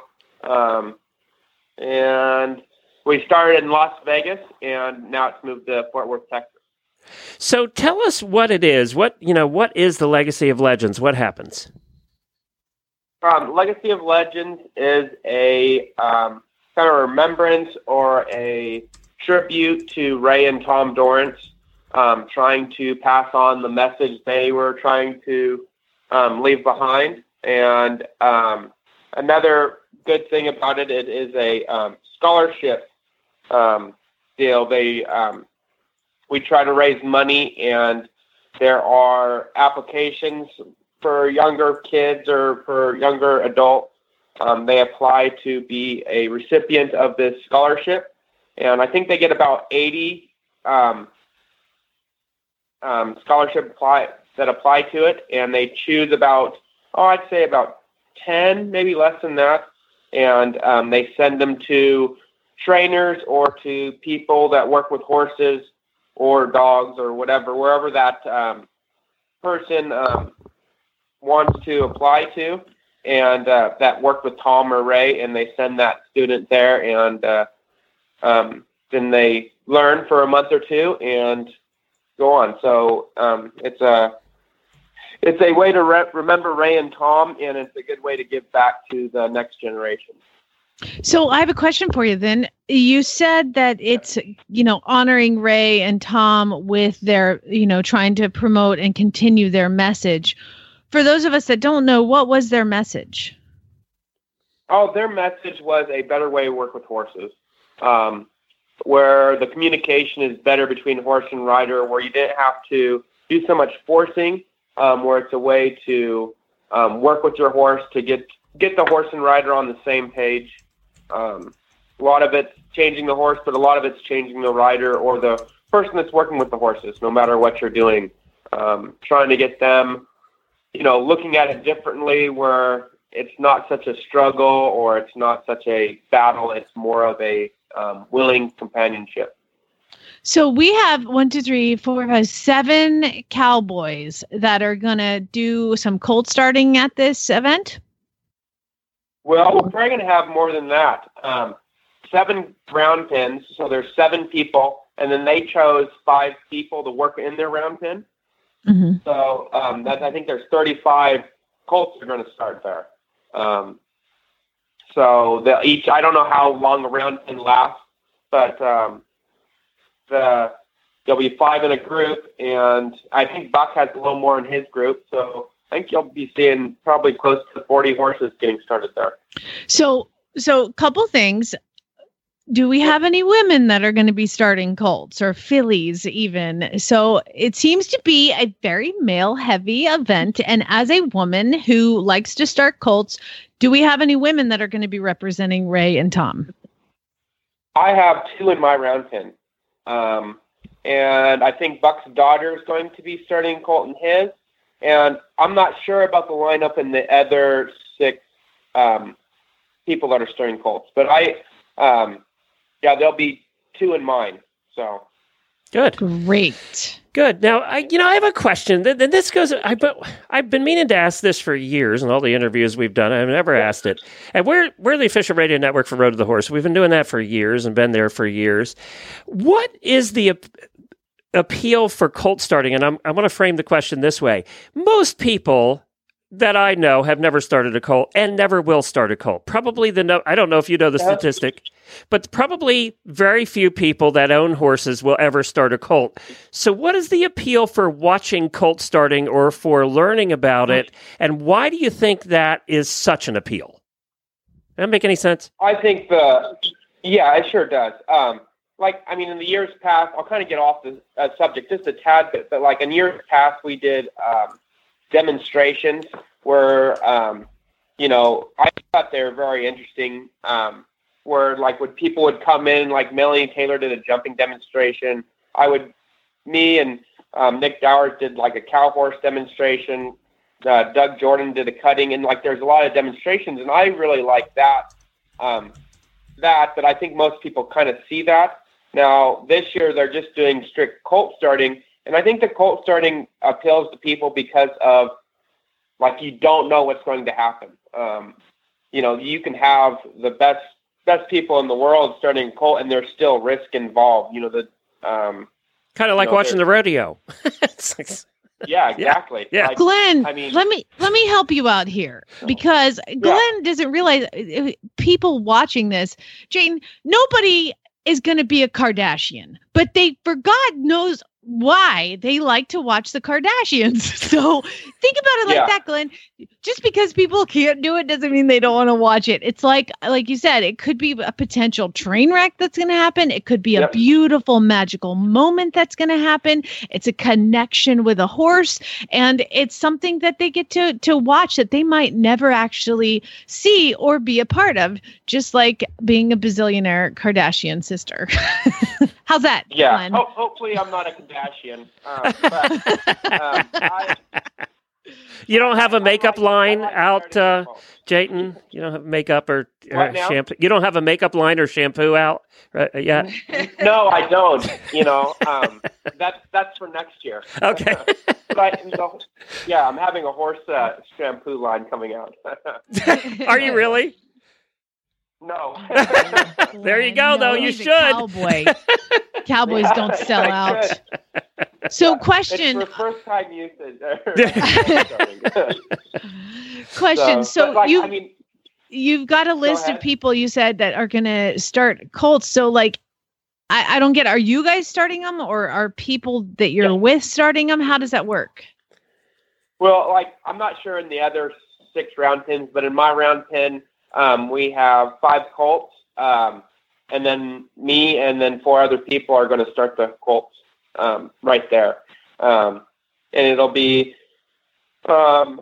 And we started in Las Vegas, and now it's moved to Fort Worth, Texas. So tell us what it is. What is the Legacy of Legends? What happens? Legacy of Legends is a kind of remembrance or a tribute to Ray and Tom Dorrance, trying to pass on the message they were trying to leave behind. And another good thing about it is a scholarship deal. We try to raise money and there are applications for younger kids or for younger adults. They apply to be a recipient of this scholarship, and I think they get about 80 scholarship that apply to it, and they choose about, I'd say about 10, maybe less than that, and they send them to trainers or to people that work with horses or dogs or whatever, wherever that person wants to apply to, and that worked with Tom or Ray, and they send that student there, and then they learn for a month or two and go on. So it's a way to remember Ray and Tom, and it's a good way to give back to the next generation. So I have a question for you then. You said that it's, honoring Ray and Tom with their, trying to promote and continue their message. For those of us that don't know, what was their message? Oh, their message was a better way to work with horses, where the communication is better between horse and rider, where you didn't have to do so much forcing, where it's a way to work with your horse to get the horse and rider on the same page. A lot of it's changing the horse, but a lot of it's changing the rider or the person that's working with the horses, no matter what you're doing. Trying to get them, looking at it differently, where it's not such a struggle or it's not such a battle. It's more of a willing companionship. So we have 7 cowboys that are going to do some colt starting at this event. Well, we're probably going to have more than that. 7 round pins. So there's 7 people, and then they chose 5 people to work in their round pin. Mm-hmm. So I think there's 35 colts that are going to start there. So they'll each, I don't know how long a round pin lasts, but there'll be 5 in a group, and I think Buck has a little more in his group. So I think you'll be seeing probably close to 40 horses getting started there. So couple things. Do we have any women that are going to be starting colts or fillies even? So it seems to be a very male-heavy event. And as a woman who likes to start colts, do we have any women that are going to be representing Ray and Tom? I have 2 in my round pin. And I think Buck's daughter is going to be starting colt in his. And I'm not sure about the lineup in the other 6 people that are starting colts. But there'll be 2 in mine. So good, great, good. Now, I have a question. This goes. I've been meaning to ask this for years, in all the interviews we've done. I've never asked it. And we're the official radio network for Road to the Horse. We've been doing that for years and been there for years. What is the appeal for colt starting? And I'm going to frame the question this way: most people that I know have never started a colt and never will start a colt. Probably I don't know if you know the statistic, but probably very few people that own horses will ever start a colt. So what is the appeal for watching colt starting or for learning about it? And why do you think that is such an appeal? Does that make any sense? I think it sure does. In the years past, I'll kind of get off the subject just a tad bit, but in years past, we did demonstrations where, I thought they were very interesting, where when people would come in, like Melanie Taylor did a jumping demonstration. Me and Nick Dowers did a cow horse demonstration. Doug Jordan did a cutting, and there's a lot of demonstrations, and I really like that. But I think most people kind of see that. Now, this year, they're just doing strict colt starting, and I think the colt starting appeals to people because of, you don't know what's going to happen. You can have the best people in the world starting colt, and there's still risk involved. Kind of like watching the rodeo. Yeah, exactly. Yeah. Glenn, let me help you out here, because Glenn doesn't realize people watching this, Jane, nobody is going to be a Kardashian, but for God knows why they like to watch the Kardashians. So think about it like that, Glenn. Just because people can't do it doesn't mean they don't want to watch it. It's like you said, it could be a potential train wreck that's going to happen. It could be a beautiful, magical moment that's going to happen. It's a connection with a horse, and it's something that they get to watch that they might never actually see or be a part of, just like being a bazillionaire Kardashian sister. How's that? Yeah. Hopefully I'm not a Kardashian. You don't have a makeup line out, Jayton? You don't have makeup or shampoo? You don't have a makeup line or shampoo out yet? No, I don't. That's for next year. Okay. I'm having a horse shampoo line coming out. Are you really? No. There you go, though. You should. Cowboy. Cowboys don't sell out. So, question. It's for first time usage. Question. You've got a list of people you said that are going to start colts. So, I don't get. Are you guys starting them, or are people that you're with starting them? How does that work? Well, I'm not sure in the other 6 round pins, but in my round pin, we have 5 colts, and then me and then 4 other people are going to start the colts right there. And it'll be 3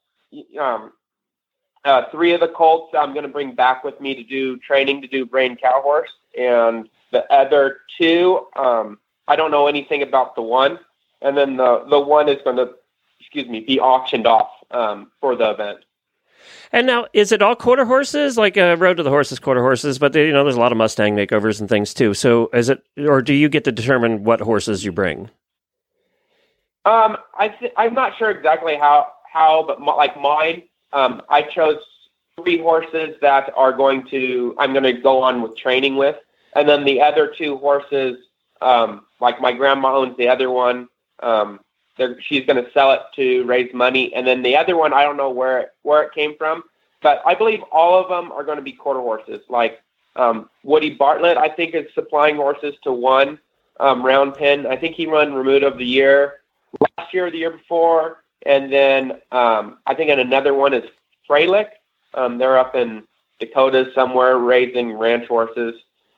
of the colts I'm going to bring back with me to do training to do Brain Cow Horse. And the other 2, I don't know anything about the one. And then the one is going to, be auctioned off for the event. And now, is it all quarter horses, like Road to the Horses quarter horses? But there's a lot of Mustang makeovers and things too. So is it, or do you get to determine what horses you bring? I'm not sure exactly how, but mine, I chose 3 horses that I'm going to go on with training with, and then the other 2 horses, my grandma owns the other one. She's going to sell it to raise money. And then the other one, I don't know where it came from, but I believe all of them are going to be quarter horses. Woody Bartlett, I think, is supplying horses to 1 round pin. I think he won Remuda of the Year last year or the year before. And then I think another one is Freilich. They're up in Dakota somewhere raising ranch horses.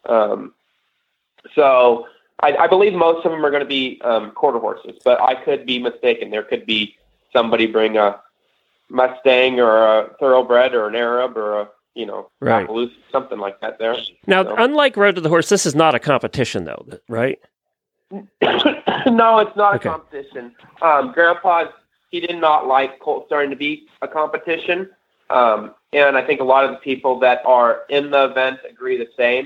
So I believe most of them are going to be quarter horses, but I could be mistaken. There could be somebody bring a Mustang or a Thoroughbred or an Arab or a Appaloosa, something like that there. Now, unlike Road to the Horse, this is not a competition, though, right? No, it's not a competition. Grandpa, he did not like colt starting to be a competition, and I think a lot of the people that are in the event agree the same.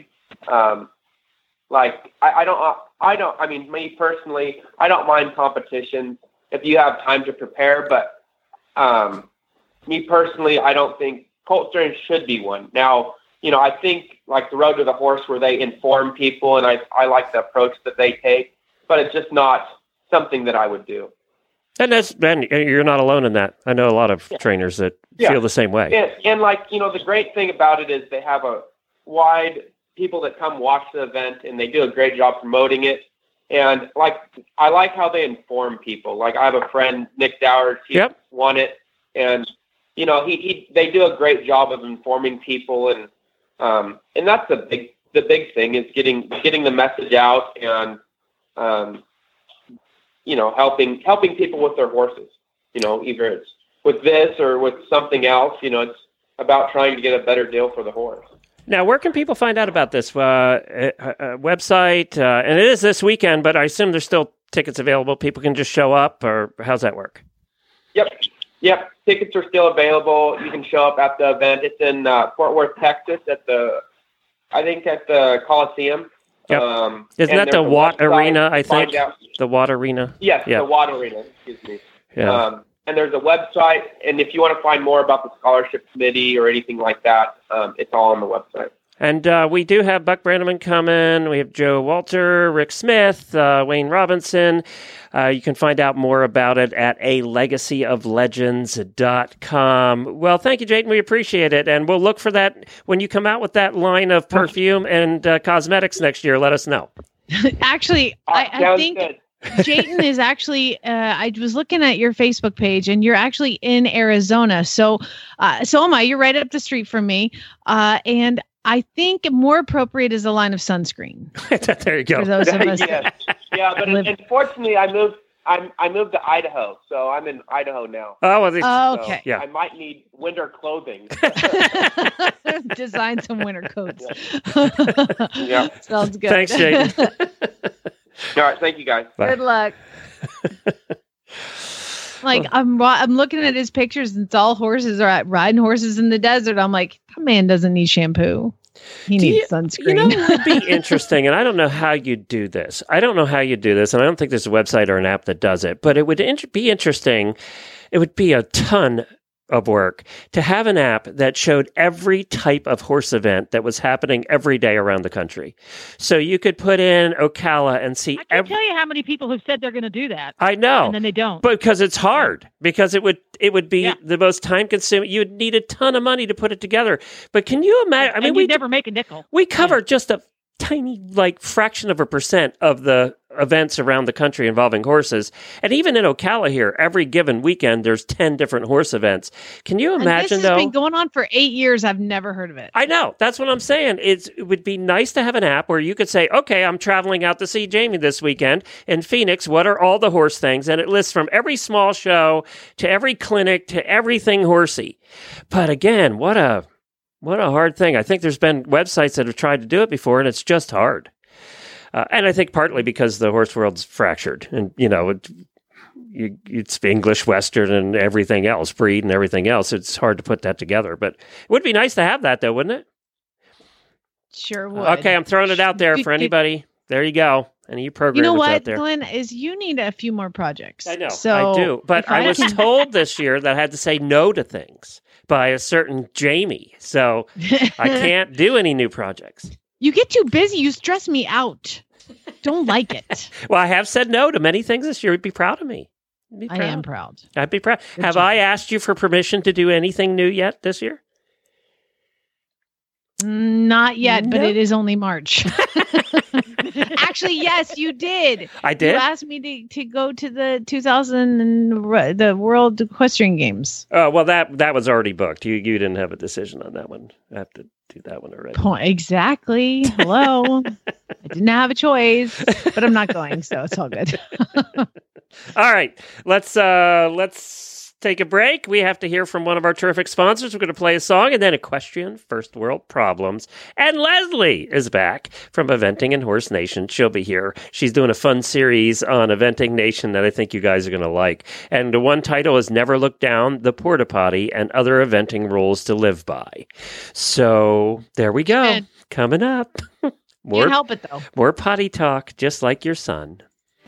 Me personally, I don't mind competition if you have time to prepare, but me personally, I don't think colt steering should be one. Now, I think like the Road to the Horse where they inform people, and I like the approach that they take, but it's just not something that I would do. And you're not alone in that. I know a lot of trainers that feel the same way. And the great thing about it is they have a wide people that come watch the event, and they do a great job promoting it. And I like how they inform people. I have a friend, Nick Dowers, he won it, and they do a great job of informing people, and that's the big thing is getting the message out and helping people with their horses. Either it's with this or with something else. It's about trying to get a better deal for the horse. Now, where can people find out about this website? And it is this weekend, but I assume there's still tickets available. People can just show up, or how's that work? Yep. Tickets are still available. You can show up at the event. It's in Fort Worth, Texas, at the Coliseum. Yep. Isn't that the Watt Arena, I think? The Watt Arena? Yes, the Watt Arena, excuse me. Yeah. And there's a website, and if you want to find more about the scholarship committee or anything like that, it's all on the website. And we do have Buck Brannaman coming. We have Joe Walter, Rick Smith, Wayne Robinson. You can find out more about it at alegacyoflegends.com. Well, thank you, Jayton. We appreciate it. And we'll look for that when you come out with that line of perfume and cosmetics next year. Let us know. Actually, I think... Good. Jayden is actually, I was looking at your Facebook page, and you're actually in Arizona. So am I. You're right up the street from me. And I think more appropriate is a line of sunscreen. There you go. For those of us. Yes. Yeah, but unfortunately, I moved to Idaho, so I'm in Idaho now. Oh, well, okay. Yeah. I might need winter clothing. Design some winter coats. Yeah. Sounds good. Thanks, Jayden. All right, thank you guys. Bye. Good luck. I'm looking at his pictures, and it's all horses are riding horses in the desert. I'm like, that man doesn't need shampoo. He needs sunscreen. You know, it would be interesting, and I don't know how you do this. And I don't think there's a website or an app that does it, but it would be interesting. It would be a ton of work to have an app that showed every type of horse event that was happening every day around the country. So you could put in Ocala and see. I can tell you how many people have said they're going to do that. I know, and then they don't. But because it's hard, because it would be the most time consuming. You would need a ton of money to put it together. But can you imagine? I mean, we never make a nickel. We cover just a tiny, fraction of a % of the events around the country involving horses. And even in Ocala here, every given weekend, there's 10 different horse events. Can you imagine, this has been going on for 8 years. I've never heard of it. I know. That's what I'm saying. It would be nice to have an app where you could say, okay, I'm traveling out to see Jamie this weekend in Phoenix. What are all the horse things? And it lists from every small show to every clinic to everything horsey. But again, what a hard thing. I think there's been websites that have tried to do it before, and it's just hard. And I think partly because the horse world's fractured, and it's English, Western, and everything else, breed and everything else. It's hard to put that together, but it would be nice to have that, though, wouldn't it? Sure would. Okay, I'm throwing it out there for anybody. There you go. Any of you programmers You know what, out there. Glenn, is you need a few more projects. I know, so I do. But I was told this year that I had to say no to things by a certain Jamie, so I can't do any new projects. You get too busy. You stress me out. Don't like it. Well, I have said no to many things this year. You'd be proud of me. I am proud. I'd be proud. Good Have job. I asked you for permission to do anything new yet this year? Not yet, but No. it is only March. Actually, yes, you did. I did? You asked me to go to the 2000 the World Equestrian Games. Oh, well, that was already booked. You didn't have a decision on that one. I have to do that one already. Exactly. Hello. I didn't have a choice, but I'm not going, so it's all good. All right, let's take a break. We have to hear from one of our terrific sponsors. We're going to play a song and then Equestrian First World Problems. And Leslie is back from Eventing and Horse Nation. She'll be here. She's doing a fun series on Eventing Nation that I think you guys are going to like. And the one title is Never Look Down, the Porta Potty, and Other Eventing Rules to Live By. So there we go. Good. Coming up. Can't help it, though. More potty talk, just like your son.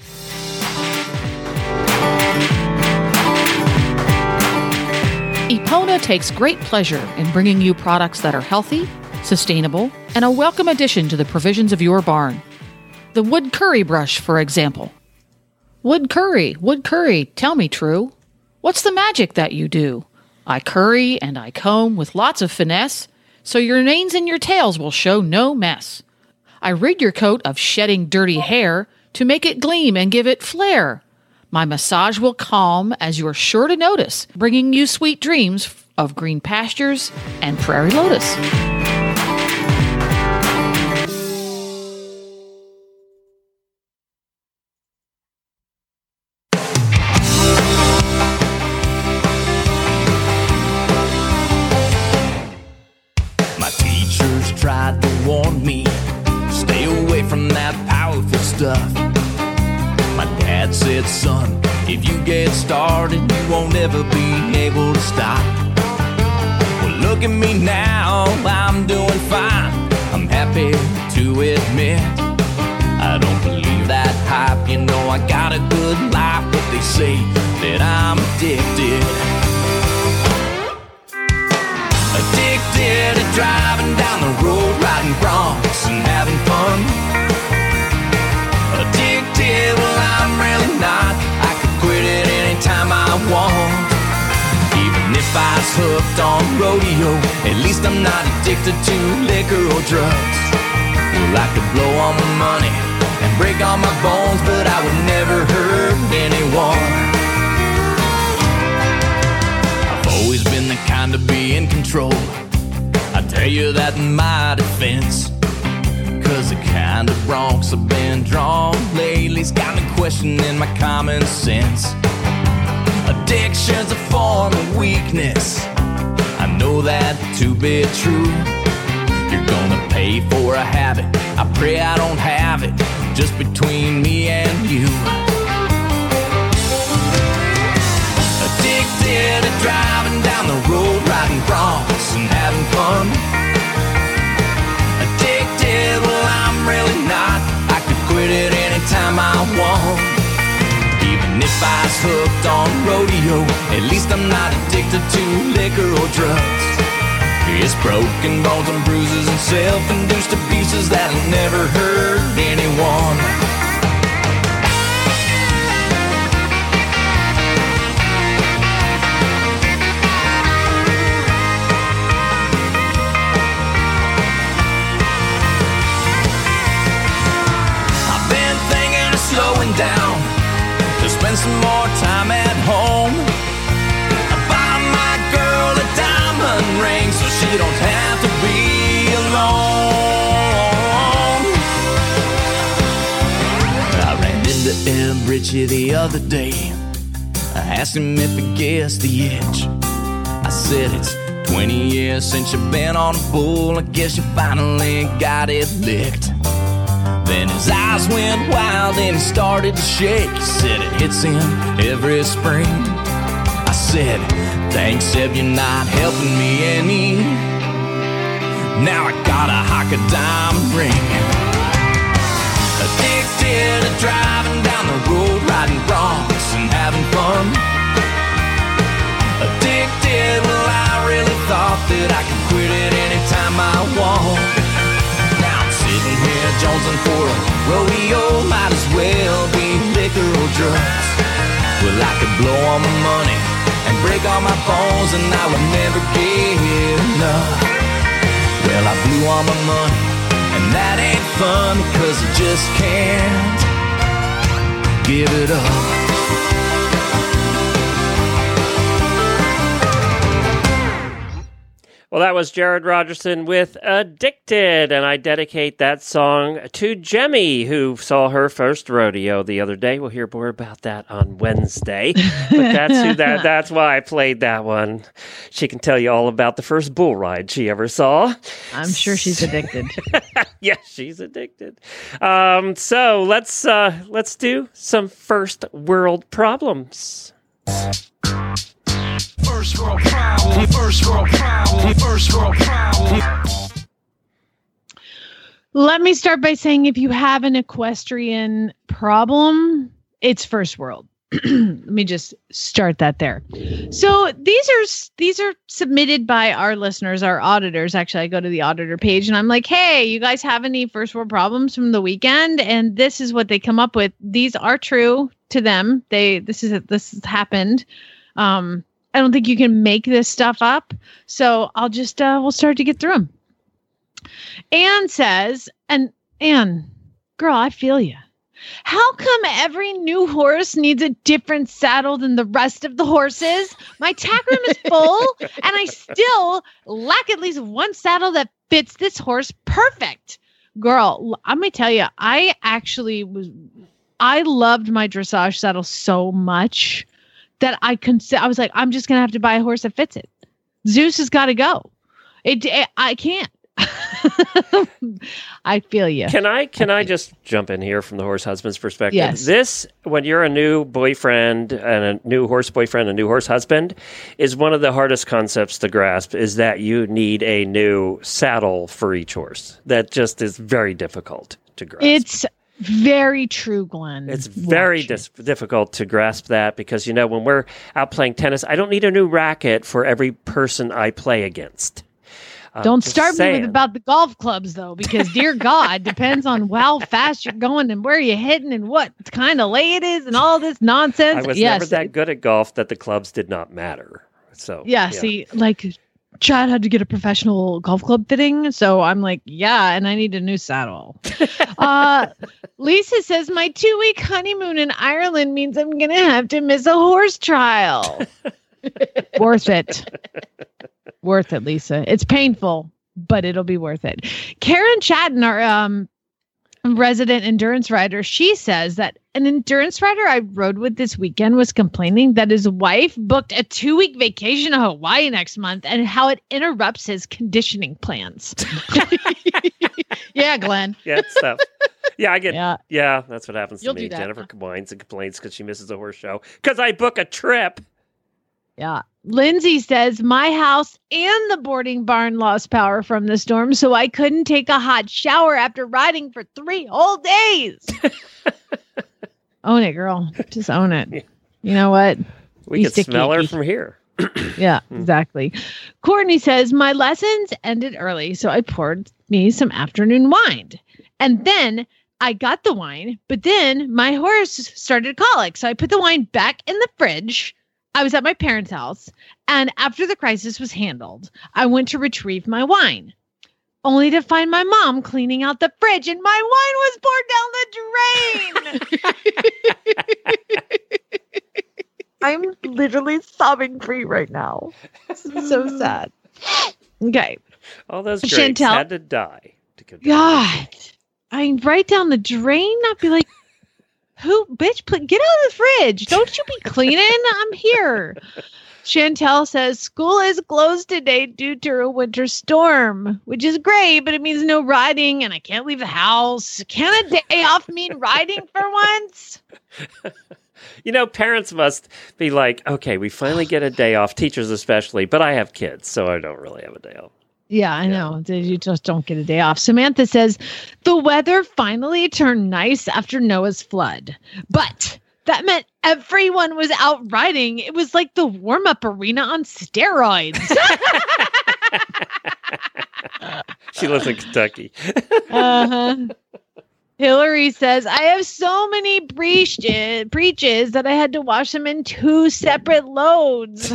Epona takes great pleasure in bringing you products that are healthy, sustainable, and a welcome addition to the provisions of your barn. The wood curry brush, for example. Wood curry, tell me true. What's the magic that you do? I curry and I comb with lots of finesse, so your manes and your tails will show no mess. I rid your coat of shedding dirty hair to make it gleam and give it flair. My massage will calm, as you're sure to notice, bringing you sweet dreams of green pastures and prairie lotus. My teachers tried to warn me, stay away from that powerful stuff. My dad said, son, if you get started, you won't ever be able to stop. Well, look at me now, I'm doing fine. I'm happy to admit I don't believe that hype. You know I got a good life, but they say that I'm addicted. Addicted to driving down the road, riding broncs and having fun. Addicted, well I'm really not. I could quit it anytime I want. Even if I was hooked on rodeo, at least I'm not addicted to liquor or drugs. Well, I could blow all my money and break all my bones, but I would never hurt anyone. I've always been the kind to be in control. I tell you that in my defense, 'cause the kind of broncs I've been drawn lately's got me questioning my common sense. Addiction's a form of weakness, I know that to be true. You're gonna pay for a habit, I pray I don't have it, just between me and you. Addicted to driving down the road, riding broncs and having fun. Addicted, well I'm really not, I could quit it anytime I want. Even if I was hooked on rodeo, at least I'm not addicted to liquor or drugs. It's broken bones and bruises and self-induced abuses that'll never hurt anyone. I've been thinking of slowing down to spend some more time at home. I buy my girl a diamond ring so she don't have to be alone. I ran into Ed Ritchie the other day. I asked him if he guessed the itch. I said, it's 20 years since you've been on a bull, I guess you finally got it licked. Then his eyes went wild and he started to shake. He said it hits him every spring. I said, thanks Seb, you're not helping me any. Now I gotta hock a diamond ring. Addicted to driving down the road, riding broncs and having fun. Addicted, well I really thought that I could quit it anytime I want. Now I'm sitting here jonesing for a rodeo, might as well be liquor or drugs. Well I could blow all my money and break all my bones and I would never get enough. Well I blew all my money and that ain't fun, 'cause I just can't give it up. Well, that was Jared Rogerson with Addicted, and I dedicate that song to Jemmy, who saw her first rodeo the other day. We'll hear more about that on Wednesday, but that's why I played that one. She can tell you all about the first bull ride she ever saw. I'm sure she's addicted. Yes, she's addicted. So let's do some first world problems. First world problem, first world problem, first world problem. Let me start by saying if you have an equestrian problem, it's first world. Let me just start that there. So these are submitted by our listeners, our auditors. Actually, I go to the auditor page and I'm like, hey, you guys have any first world problems from the weekend? And this is what they come up with. These are true to them. This has happened. I don't think you can make this stuff up. So I'll just, we'll start to get through them. Anne says, and Anne, girl, I feel you. How come every new horse needs a different saddle than the rest of the horses? My tack room is full and I still lack at least one saddle that fits this horse perfect. Girl, I'm going to tell you, I loved my dressage saddle so much that I was like, I'm just going to have to buy a horse that fits it. Zeus has got to go. I can't. I feel you. Can I just jump in here from the horse husband's perspective? Yes. This, when you're a new boyfriend and a new horse boyfriend, a new horse husband, is one of the hardest concepts to grasp, is that you need a new saddle for each horse. That just is very difficult to grasp. It's very true, Glenn. It's very difficult to grasp that because, when we're out playing tennis, I don't need a new racket for every person I play against. Don't start me with about the golf clubs, though, because, dear God, depends on how fast you're going and where you're hitting and what kind of lay it is and all this nonsense. I was never that good at golf that the clubs did not matter. So yeah. See, like Chad had to get a professional golf club fitting. So I'm like, yeah, and I need a new saddle. Lisa says, my 2-week honeymoon in Ireland means I'm going to have to miss a horse trial. Worth it. Worth it, Lisa. It's painful, but it'll be worth it. Karen Chatton, our resident endurance rider, she says that an endurance rider I rode with this weekend was complaining that his wife booked a 2-week vacation to Hawaii next month and how it interrupts his conditioning plans. Yeah, Glenn. Yeah, it's tough. Yeah, I get. Yeah, that's what happens You'll to me. do that. Jennifer whines and complains because she misses a horse show because I book a trip. Yeah. Lindsay says, my house and the boarding barn lost power from the storm, so I couldn't take a hot shower after riding for 3 whole days. Own it, girl. Just own it. You know what? We can smell her from here. Yeah, exactly. Courtney says, my lessons ended early, so I poured me some afternoon wine. And then I got the wine, but then my horse started colic, so I put the wine back in the fridge. I was at my parents' house, and after the crisis was handled, I went to retrieve my wine, only to find my mom cleaning out the fridge, and my wine was poured down the drain. I'm literally sobbing free right now. This is so sad. Okay. All those grapes Chantel had to die. To go down. God. I mean, right down the drain? I'd be like, who, bitch, get out of the fridge. Don't you be cleaning. I'm here. Chantel says, school is closed today due to a winter storm, which is great, but it means no riding and I can't leave the house. Can a day off mean riding for once? You know, parents must be like, okay, we finally get a day off, teachers especially, but I have kids, so I don't really have a day off. Yeah, I know. You just don't get a day off. Samantha says, the weather finally turned nice after Noah's flood, but that meant everyone was out riding. It was like the warm-up arena on steroids. She lives in Kentucky. Hillary says, I have so many breeches that I had to wash them in 2 separate loads.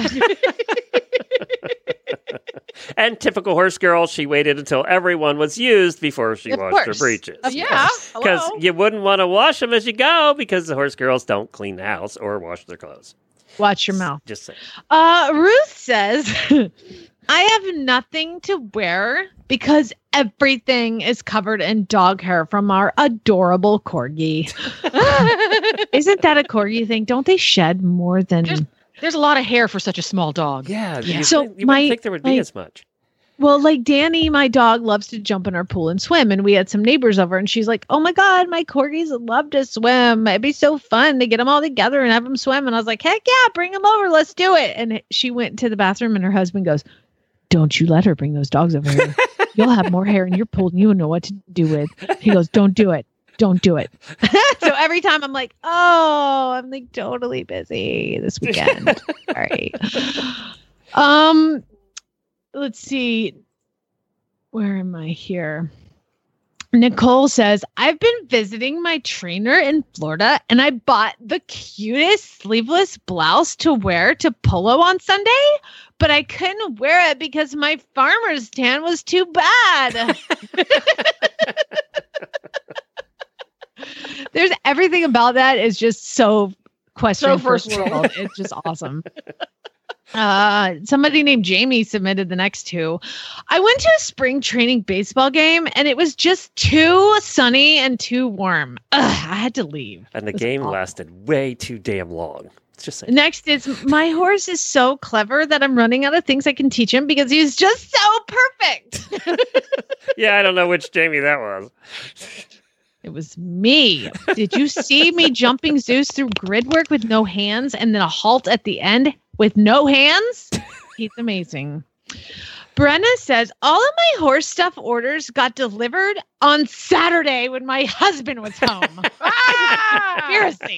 And typical horse girl, she waited until everyone was used before she washed her breeches. Yeah. Because you wouldn't want to wash them as you go because the horse girls don't clean the house or wash their clothes. Watch your mouth. Just saying. Ruth says, I have nothing to wear because everything is covered in dog hair from our adorable corgi. Isn't that a corgi thing? Don't they shed more than... There's a lot of hair for such a small dog. Yeah. So you wouldn't think there would be as much. Well, like Danny, my dog, loves to jump in our pool and swim. And we had some neighbors over and she's like, oh my God, my corgis love to swim. It'd be so fun to get them all together and have them swim. And I was like, heck yeah, bring them over. Let's do it. And she went to the bathroom and her husband goes, don't you let her bring those dogs over here. You'll have more hair in your pool and you won't know what to do with. He goes, don't do it. Don't do it. So every time I'm like, oh, I'm like totally busy this weekend. Sorry. Let's see. Where am I here? Nicole says, I've been visiting my trainer in Florida and I bought the cutest sleeveless blouse to wear to polo on Sunday, but I couldn't wear it because my farmer's tan was too bad. There's everything about that is just so question first world. It's just awesome. Somebody named Jamie submitted the next 2. I went to a spring training baseball game and it was just too sunny and too warm. I had to leave. And the game lasted way too damn long. It's just saying. Next is my horse is so clever that I'm running out of things I can teach him because he's just so perfect. Yeah, I don't know which Jamie that was. It was me. Did you see me jumping Zeus through grid work with no hands and then a halt at the end with no hands? He's amazing. Brenna says, all of my horse stuff orders got delivered on Saturday when my husband was home. Conspiracy.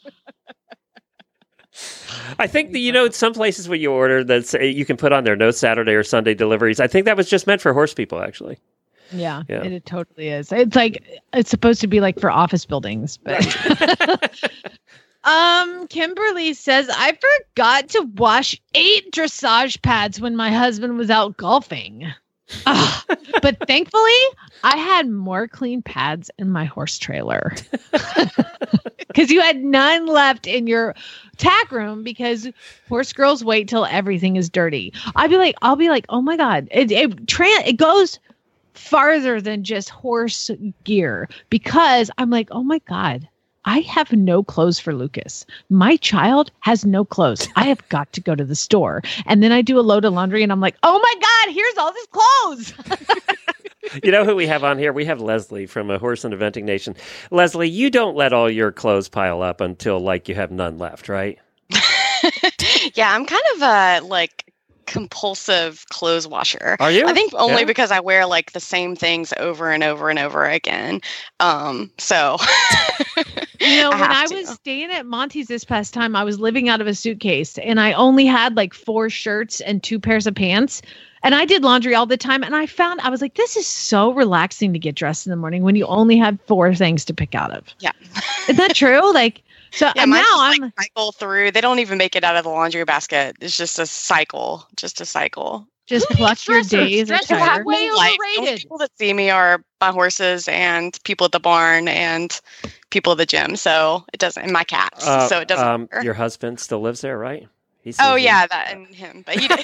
I think that, some places where you order that you can put on there no Saturday or Sunday deliveries. I think that was just meant for horse people, actually. Yeah. It totally is. It's like, it's supposed to be like for office buildings, but Kimberly says, I forgot to wash 8 dressage pads when my husband was out golfing. But thankfully, I had more clean pads in my horse trailer. Because you had none left in your tack room because horse girls wait till everything is dirty. I'll be like, oh my God. It goes farther than just horse gear because I'm like, oh my God. I have no clothes for Lucas. My child has no clothes. I have got to go to the store. And then I do a load of laundry and I'm like, oh my God, here's all these clothes. You know who we have on here? We have Leslie from A Horse and Eventing Nation. Leslie, you don't let all your clothes pile up until you have none left, right? Yeah, I'm kind of a compulsive clothes washer. Are you? I think only because I wear the same things over and over and over again. So when I was staying at Monty's this past time, I was living out of a suitcase and I only had 4 shirts and 2 pairs of pants. And I did laundry all the time. And I was like, this is so relaxing to get dressed in the morning when you only have 4 things to pick out of. Yeah. Is that true? Now I'm cycle through. They don't even make it out of the laundry basket. It's just a cycle. Just pluck your days. Way overrated. People that see me are my horses and people at the barn and people at the gym. So it doesn't, and my cats. So it doesn't matter. Your husband still lives there, right? That and him. But he did.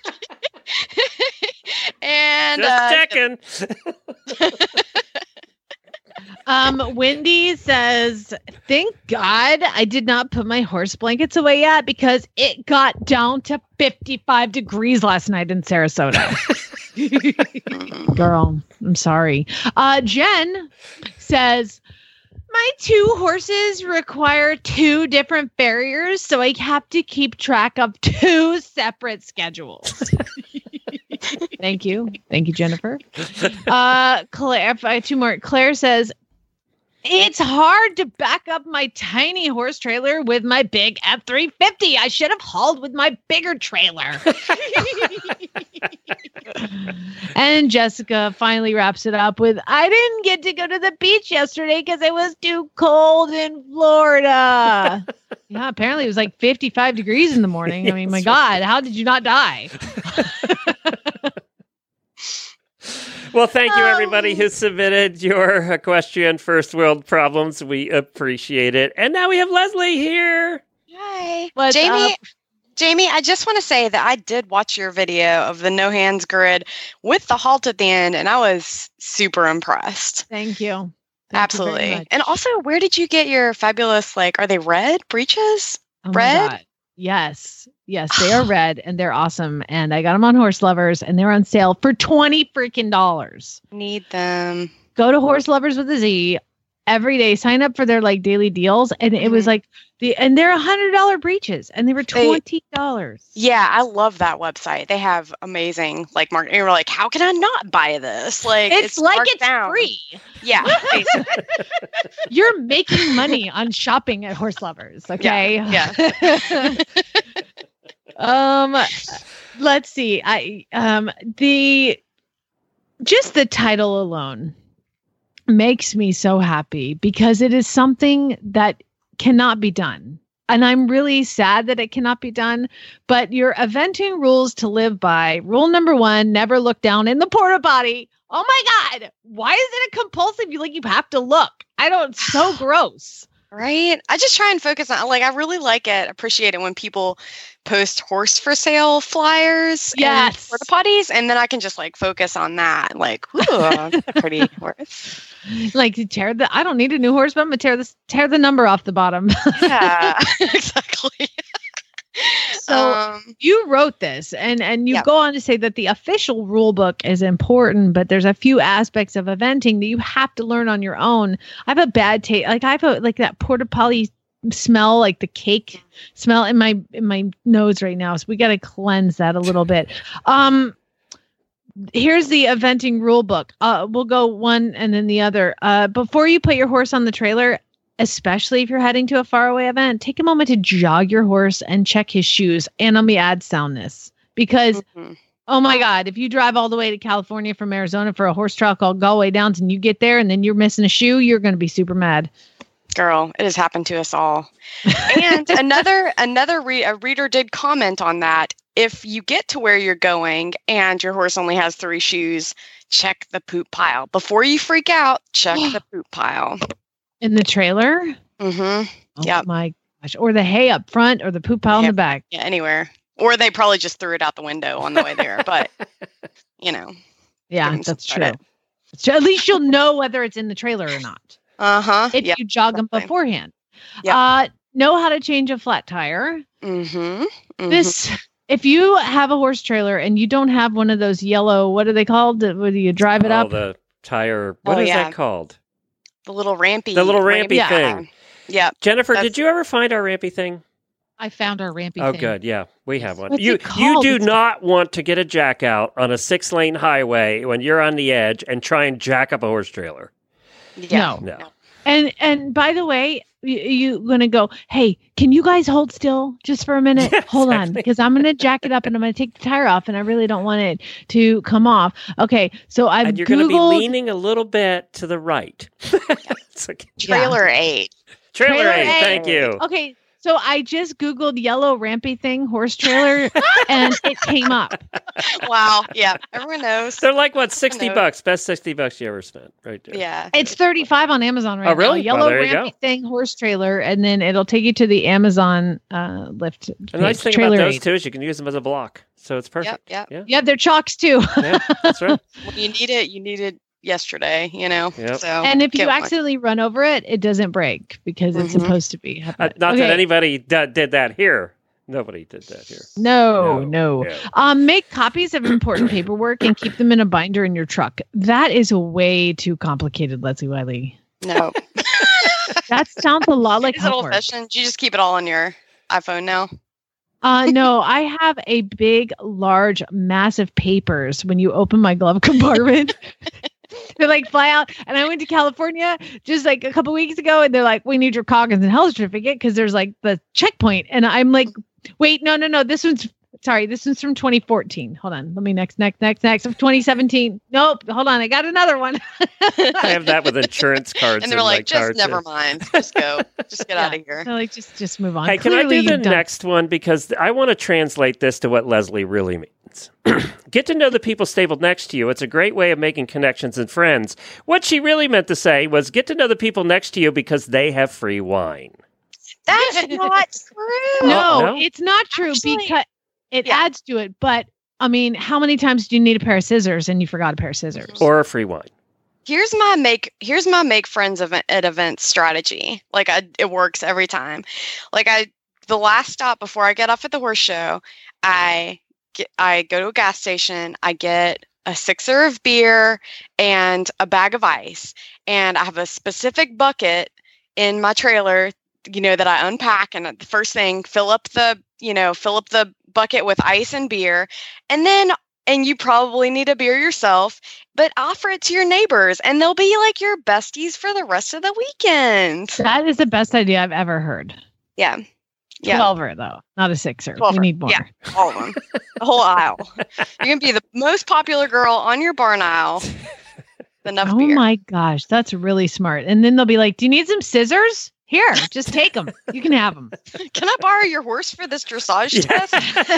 And just checking. Wendy says, thank God I did not put my horse blankets away yet because it got down to 55 degrees last night in Sarasota. Girl, I'm sorry. Jen says, my 2 horses require 2 different farriers, so I have to keep track of 2 separate schedules. Thank you, Jennifer. Claire, 2 more. Claire says, it's hard to back up my tiny horse trailer with my big F350. I should have hauled with my bigger trailer. And Jessica finally wraps it up with, I didn't get to go to the beach yesterday because it was too cold in Florida. Yeah, apparently it was 55 degrees in the morning. I mean, my God, how did you not die? Well, thank you, everybody who submitted your equestrian first world problems. We appreciate it. And now we have Leslie here. Hi. Jamie, I just want to say that I did watch your video of the no hands grid with the halt at the end, and I was super impressed. Thank you. Absolutely. And also, where did you get your fabulous, are they red breeches? Oh red? Yes, they are red and they're awesome. And I got them on Horse Lovers and they're on sale for $20 freaking. Need them. Go to Horse Lovers with a Z every day. Sign up for their daily deals, and it was and they're $100 breeches, and they were $20. Yeah, I love that website. They have amazing marketing. You're like, how can I not buy this? It's free. Yeah, basically. You're making money on shopping at Horse Lovers. Okay. Yeah. Let's see. The title alone makes me so happy because it is something that cannot be done. And I'm really sad that it cannot be done. But your eventing rules to live by. Rule number 1, never look down in the porta potty. Oh my God. Why is it a compulsive? You have to look. So gross. Right? I just try and focus on, I really appreciate it when people post horse for sale flyers and porta potties, and then I can just focus on that. Ooh, that's a pretty horse. I don't need a new horse, but I'm gonna tear the number off the bottom. Yeah, exactly. So you wrote this and you go on to say that the official rule book is important, but there's a few aspects of eventing that you have to learn on your own. I have a bad taste. I have that porta potty smell, the cake smell in my nose right now. So we got to cleanse that a little bit. Here's the eventing rule book. We'll go one and then the other. Before you put your horse on the trailer, especially if you're heading to a faraway event, take a moment to jog your horse and check his shoes and on the ad soundness. Because, oh my God, if you drive all the way to California from Arizona for a horse trial called Galway Downs and you get there and then you're missing a shoe, you're going to be super mad. Girl, it has happened to us all. And a reader did comment on that. If you get to where you're going and your horse only has 3 shoes, check the poop pile. Before you freak out, check the poop pile. In the trailer? Mm-hmm. Oh my gosh. Or the hay up front or the poop pile in the back. Yeah, anywhere. Or they probably just threw it out the window on the way there. But, Yeah, that's true. So at least you'll know whether it's in the trailer or not. If you jog them beforehand. Know how to change a flat tire. This, if you have a horse trailer and you don't have one of those yellow, what are they called? Where you drive it up? The tire. What is that called? The little rampy. The little rampy thing. Yeah. Jennifer, did you ever find our rampy thing? I found our rampy thing. Oh, good. Yeah, we have one. What's You it called? do not want to get a jack out on a 6-lane highway when you're on the edge and try and jack up a horse trailer. Yeah. No. And by the way, you're going to go, hey, can you guys hold still just for a minute? Yeah, hold on, because I'm going to jack it up and I'm going to take the tire off and I really don't want it to come off. Okay, so I've And you're going to be leaning a little bit to the right. Trailer 8. Trailer 8, thank you. Okay, so I just Googled yellow rampy thing, horse trailer, and it came up. Wow. Yeah. Everyone knows. They're like, what, $60? Best $60 you ever spent right there. Yeah. It's $35 on Amazon right now. Oh, really? Yellow there you rampy thing, horse trailer, and then it'll take you to the Amazon lift. The nice thing about those, too, is you can use them as a block. So it's perfect. Yep. Yeah, they're chalks, too. Yeah, that's right. When you need it yesterday, Yep. So, and if you accidentally run over it, it doesn't break because it's supposed to be. Not that anybody did that here. Nobody did that here. No. Yeah. Make copies of important paperwork and keep them in a binder in your truck. That is way too complicated, Leslie Wiley. No. That sounds a lot like Is it homework. old-fashioned? Do you just keep it all on your iPhone now? No, I have a big, large, massive papers when you open my glove compartment. They like fly out. And I went to California just like a couple weeks ago and they're like, we need your Coggins and health certificate because there's like the checkpoint. And I'm like, wait, no. This one's from 2014. Hold on. Let me next of 2017. Nope. Hold on. I got another one. I have that with insurance cards. And they're like, just never mind. Just go. Just get out of here. They're like, just move on. Hey, can I do the next one? Because I want to translate this to what Leslie really means. Get to know the people stabled next to you. It's a great way of making connections and friends. What she really meant to say was get to know the people next to you because they have free wine. That's not true. No, it's not true because it adds to it. But I mean, how many times do you need a pair of scissors and you forgot a pair of scissors? Or a free wine. Here's my make friends at events strategy. Like it works every time. Like the last stop before I get off at the horse show, I go to a gas station, I get a 6er of beer and a bag of ice. And I have a specific bucket in my trailer, that I unpack. And the first thing, fill up the bucket with ice and beer. And you probably need a beer yourself, but offer it to your neighbors and they'll be like your besties for the rest of the weekend. That is the best idea I've ever heard. Yeah. 12er though, not a 6er. 12er. We need more. Yeah, all of them. The whole aisle. You're going to be the most popular girl on your barn aisle. Enough beer. Oh my gosh, that's really smart. And then they'll be like, do you need some scissors? Here, just take them. You can have them. Can I borrow your horse for this dressage test?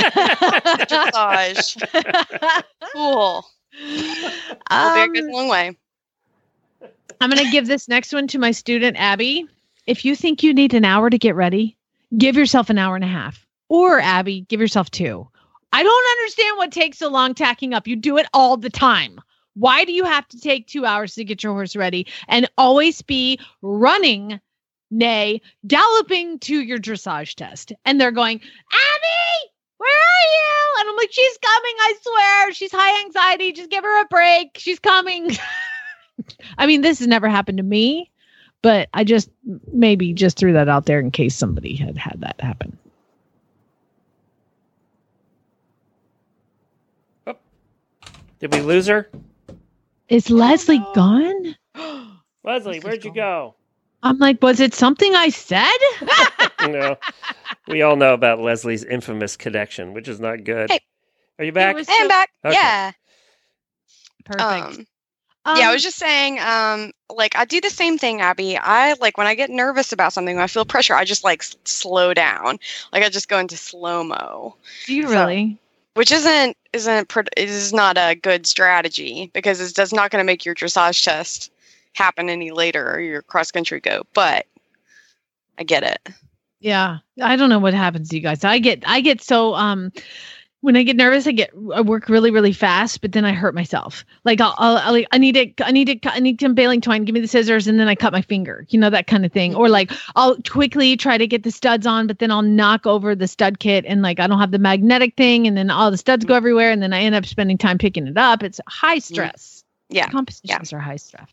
Dressage. Cool. It'll be a good long way. I'm going to give this next one to my student, Abby. If you think you need an hour to get ready, give yourself an hour and a half. Or, Abby, give yourself 2. I don't understand what takes so long tacking up. You do it all the time. Why do you have to take 2 hours to get your horse ready and always be running, galloping to your dressage test? And they're going, Abby, where are you? And I'm like, she's coming, I swear. She's high anxiety. Just give her a break. She's coming. I mean, this has never happened to me, but I just threw that out there in case somebody had that happen. Oh. Did we lose her? Is Leslie gone? Leslie, where'd you go? I'm like, was it something I said? No. We all know about Leslie's infamous connection, which is not good. Hey. Are you back? Hey, I'm back. Okay. Yeah. Perfect. Yeah, I was just saying, like, I do the same thing, Abby. I, like, when I get nervous about something, when I feel pressure, I just, like, slow down. Like, I just go into slow-mo. Do you really? Which is not a good strategy, because it's not going to make your dressage test happen any later, or your cross-country go. But I get it. Yeah. I don't know what happens to you guys. I get so, when I get nervous, I work really, really fast, but then I hurt myself. Like I need some baling twine. Give me the scissors, and then I cut my finger. You know, that kind of thing. Or like I'll quickly try to get the studs on, but then I'll knock over the stud kit, and like I don't have the magnetic thing, and then all the studs go everywhere, and then I end up spending time picking it up. It's high stress. Yeah, competitions are high stress.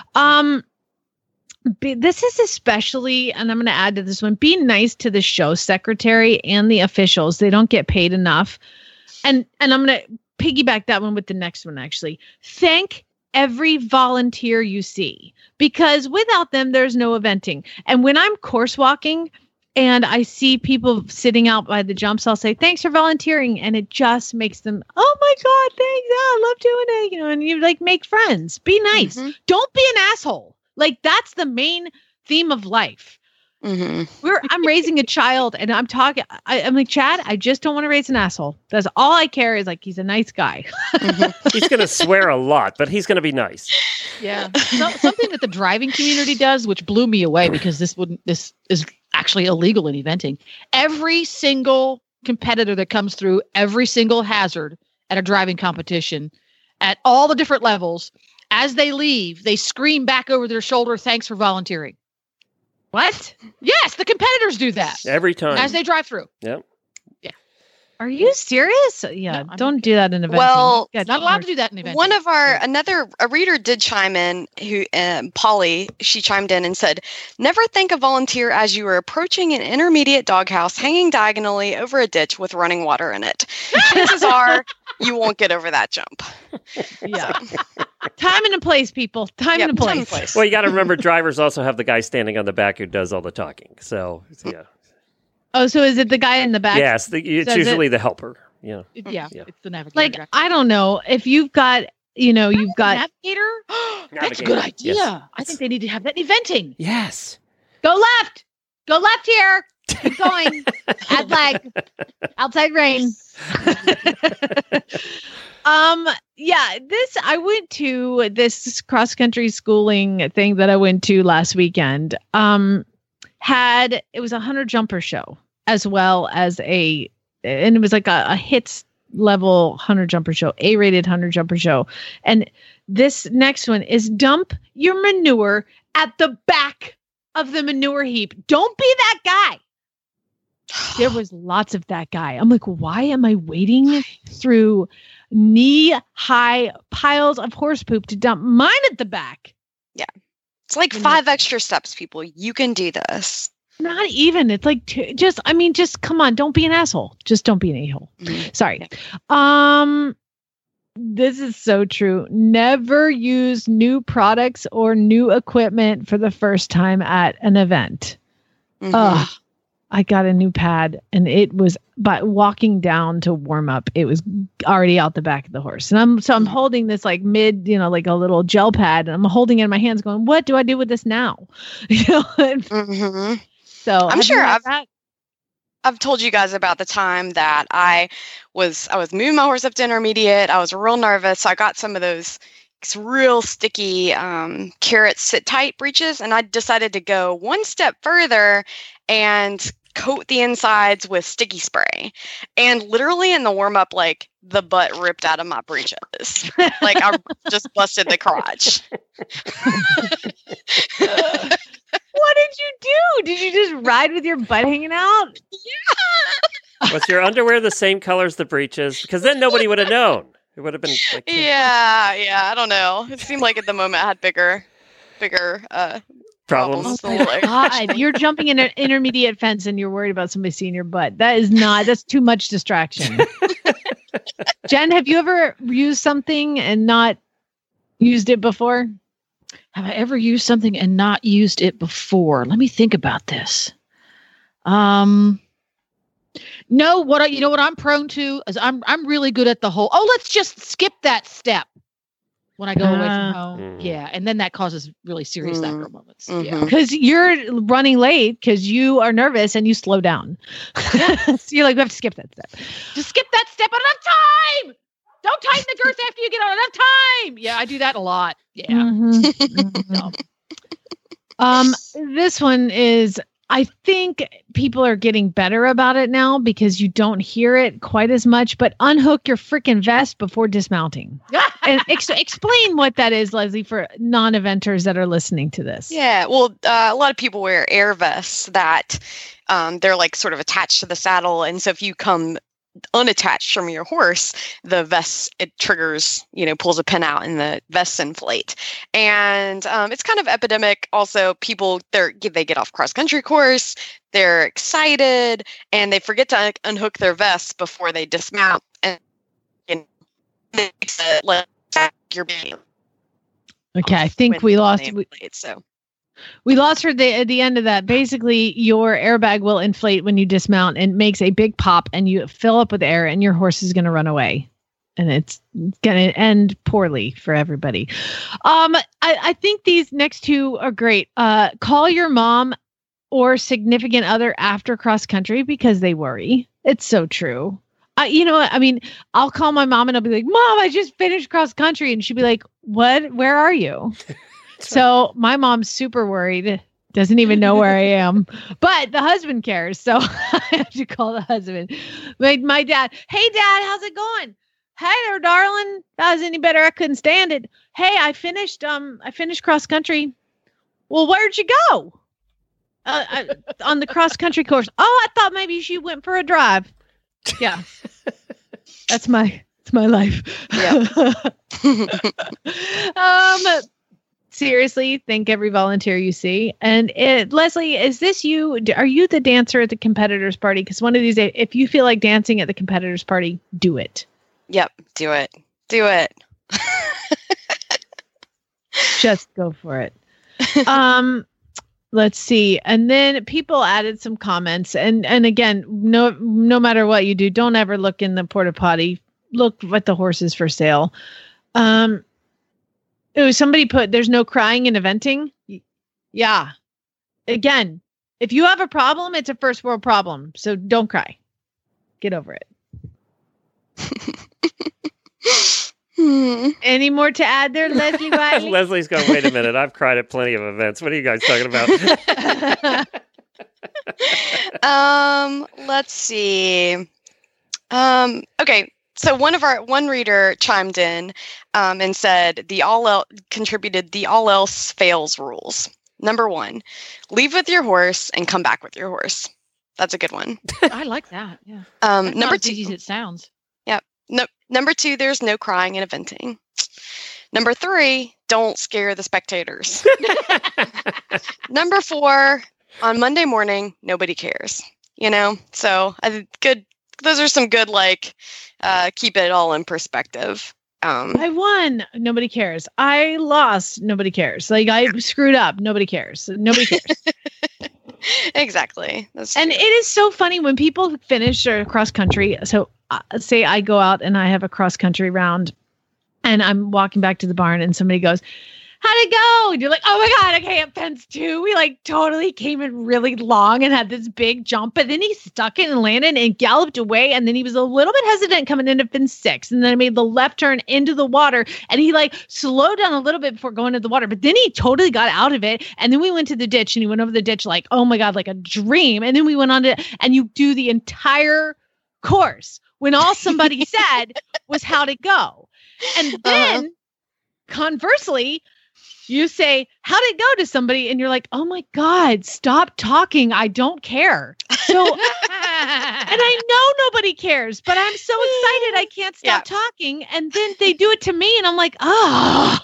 This is especially, and I'm going to add to this one, be nice to the show secretary and the officials. They don't get paid enough. And I'm going to piggyback that one with the next one, actually. Thank every volunteer you see, because without them, there's no eventing. And when I'm course walking and I see people sitting out by the jumps, I'll say, thanks for volunteering. And it just makes them, oh my God, thanks. Oh, I love doing it. You know, and you like make friends. Be nice. Mm-hmm. Don't be an asshole. Like, that's the main theme of life. Mm-hmm. I'm raising a child, and I'm talking. I'm like, Chad, I just don't want to raise an asshole. That's all I care is like he's a nice guy. Mm-hmm. He's going to swear a lot, but he's going to be nice. Yeah. Something that the driving community does, which blew me away because this is actually illegal in eventing. Every single competitor that comes through every single hazard at a driving competition at all the different levels, as they leave, they scream back over their shoulder, thanks for volunteering. What? Yes, the competitors do that. Every time. As they drive through. Yep. Yeah. Are you serious? Yeah, no, don't do that in eventing. Well, not allowed to do that in eventing. One of a reader did chime in, who Polly, she chimed in and said, never thank a volunteer as you are approaching an intermediate doghouse hanging diagonally over a ditch with running water in it. Chances are you won't get over that jump. Yeah. Time and a place, people. Time and a place. Well, you got to remember, drivers also have the guy standing on the back who does all the talking. So, yeah. Oh, so is it the guy in the back? Yes, it's usually the helper. Yeah. Yeah, it's the navigator. Like, I don't know. If you've got, navigator? That's a good idea. Yes. I think they need to have that in eventing. Yes. Go left. Go left here. Keep going. Add leg. Outside rain. I went to this cross-country schooling thing that I went to last weekend. It was a 100 jumper show, as well as and it was like a hits level 100 jumper show, A-rated 100 jumper show. And this next one is dump your manure at the back of the manure heap. Don't be that guy. There was lots of that guy. I'm like, why am I wading through knee-high piles of horse poop to dump mine at the back? Yeah. It's like 5 extra steps, people. You can do this. Not even. It's like, just come on. Don't be an asshole. Just don't be an a-hole. Mm-hmm. Sorry. This is so true. Never use new products or new equipment for the first time at an event. Mm-hmm. I got a new pad, and it was, but walking down to warm up, it was already out the back of the horse. And I'm holding this like like a little gel pad, and I'm holding it in my hands going, what do I do with this now? Mm-hmm. So I'm sure I've told you guys about the time that I was moving my horse up to intermediate. I was real nervous. So I got some of those real sticky carrot sit tight breeches, and I decided to go one step further and coat the insides with sticky spray. And literally in the warm up, like the butt ripped out of my breeches. Like I just busted the crotch. What did you do? Did you just ride with your butt hanging out? Yeah. Was your underwear the same color as the breeches? Because then nobody would have known. It would have been like, yeah, I don't know. It seemed like at the moment I had bigger problems. Oh my God, you're jumping in an intermediate fence and you're worried about somebody seeing your butt. That's too much distraction. Jen, have you ever used something and not used it before? Have I ever used something and not used it before? Let me think about this. No, what I'm prone to is I'm really good at the whole, let's just skip that step. when I go away from home. Yeah. And then that causes really serious that girl moments. Yeah. Because you're running late because you are nervous and you slow down. So you're like, we have to skip that step. Just skip that step on enough time. Don't tighten the girth after you get on enough time. Yeah, I do that a lot. Yeah. This one is, I think people are getting better about it now because you don't hear it quite as much, but unhook your freaking vest before dismounting. And explain what that is, Leslie, for non-eventers that are listening to this. Yeah, well, a lot of people wear air vests that they're like sort of attached to the saddle. And so if you come unattached from your horse, the vest, it triggers, pulls a pin out and the vests inflate. And it's kind of epidemic. Also, people, they get off cross-country course, they're excited, and they forget to unhook their vests before they dismount. And makes it like you're being... Okay, I think we lost... We lost her at the end of that. Basically, your airbag will inflate when you dismount and makes a big pop and you fill up with air and your horse is going to run away. And it's going to end poorly for everybody. I think these next two are great. Call your mom or significant other after cross country because they worry. It's so true. You know what? I mean, I'll call my mom and I'll be like, Mom, I just finished cross country. And she'll be like, what? Where are you? So my mom's super worried, doesn't even know where I am, but the husband cares. So I have to call the husband. My dad, hey Dad, how's it going? Hey there, darling. That was any better. I couldn't stand it. Hey, I finished cross country. Well, where'd you go? On the cross country course. Oh, I thought maybe she went for a drive. Yeah. It's my life. Yeah. Seriously, thank every volunteer you see. And Leslie, is this you? Are you the dancer at the competitors party? Because one of these days, if you feel like dancing at the competitors party, do it. Yep, do it. Do it. Just go for it. Let's see. And then people added some comments. And again, no matter what you do, don't ever look in the porta potty. Look at the horses for sale. Somebody put, there's no crying in eventing. Yeah. Again, if you have a problem, it's a first world problem. So don't cry. Get over it. Any more to add there, Leslie Riley? Leslie's going, wait a minute. I've cried at plenty of events. What are you guys talking about? Let's see. Okay. So one reader chimed in and said contributed the all else fails rules. Number 1, leave with your horse and come back with your horse. That's a good one. I like that. Yeah. Number 2, easy as it sounds. Yep. No. Number 2, there's no crying and eventing. Number 3, don't scare the spectators. Number 4, on Monday morning, nobody cares. So good. Those are some good, keep it all in perspective. I won. Nobody cares. I lost. Nobody cares. I screwed up. Nobody cares. Nobody cares. Exactly. And it is so funny when people finish their cross country. So say I go out and I have a cross country round and I'm walking back to the barn and somebody goes, how'd it go? And you're like, oh my God, I can't fence 2. We totally came in really long and had this big jump, but then he stuck it and landed and galloped away. And then he was a little bit hesitant coming into fence 6. And then I made the left turn into the water and he slowed down a little bit before going to the water, but then he totally got out of it. And then we went to the ditch and he went over the ditch oh my God, like a dream. And then we went on to, and you do the entire course when all somebody said was how'd it go? And then conversely, you say, how'd it go to somebody? And you're like, oh my God, stop talking. I don't care. So, and I know nobody cares, but I'm so excited. I can't stop talking. And then they do it to me and I'm like, oh.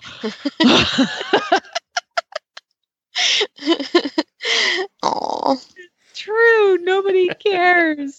Aww. True. Nobody cares.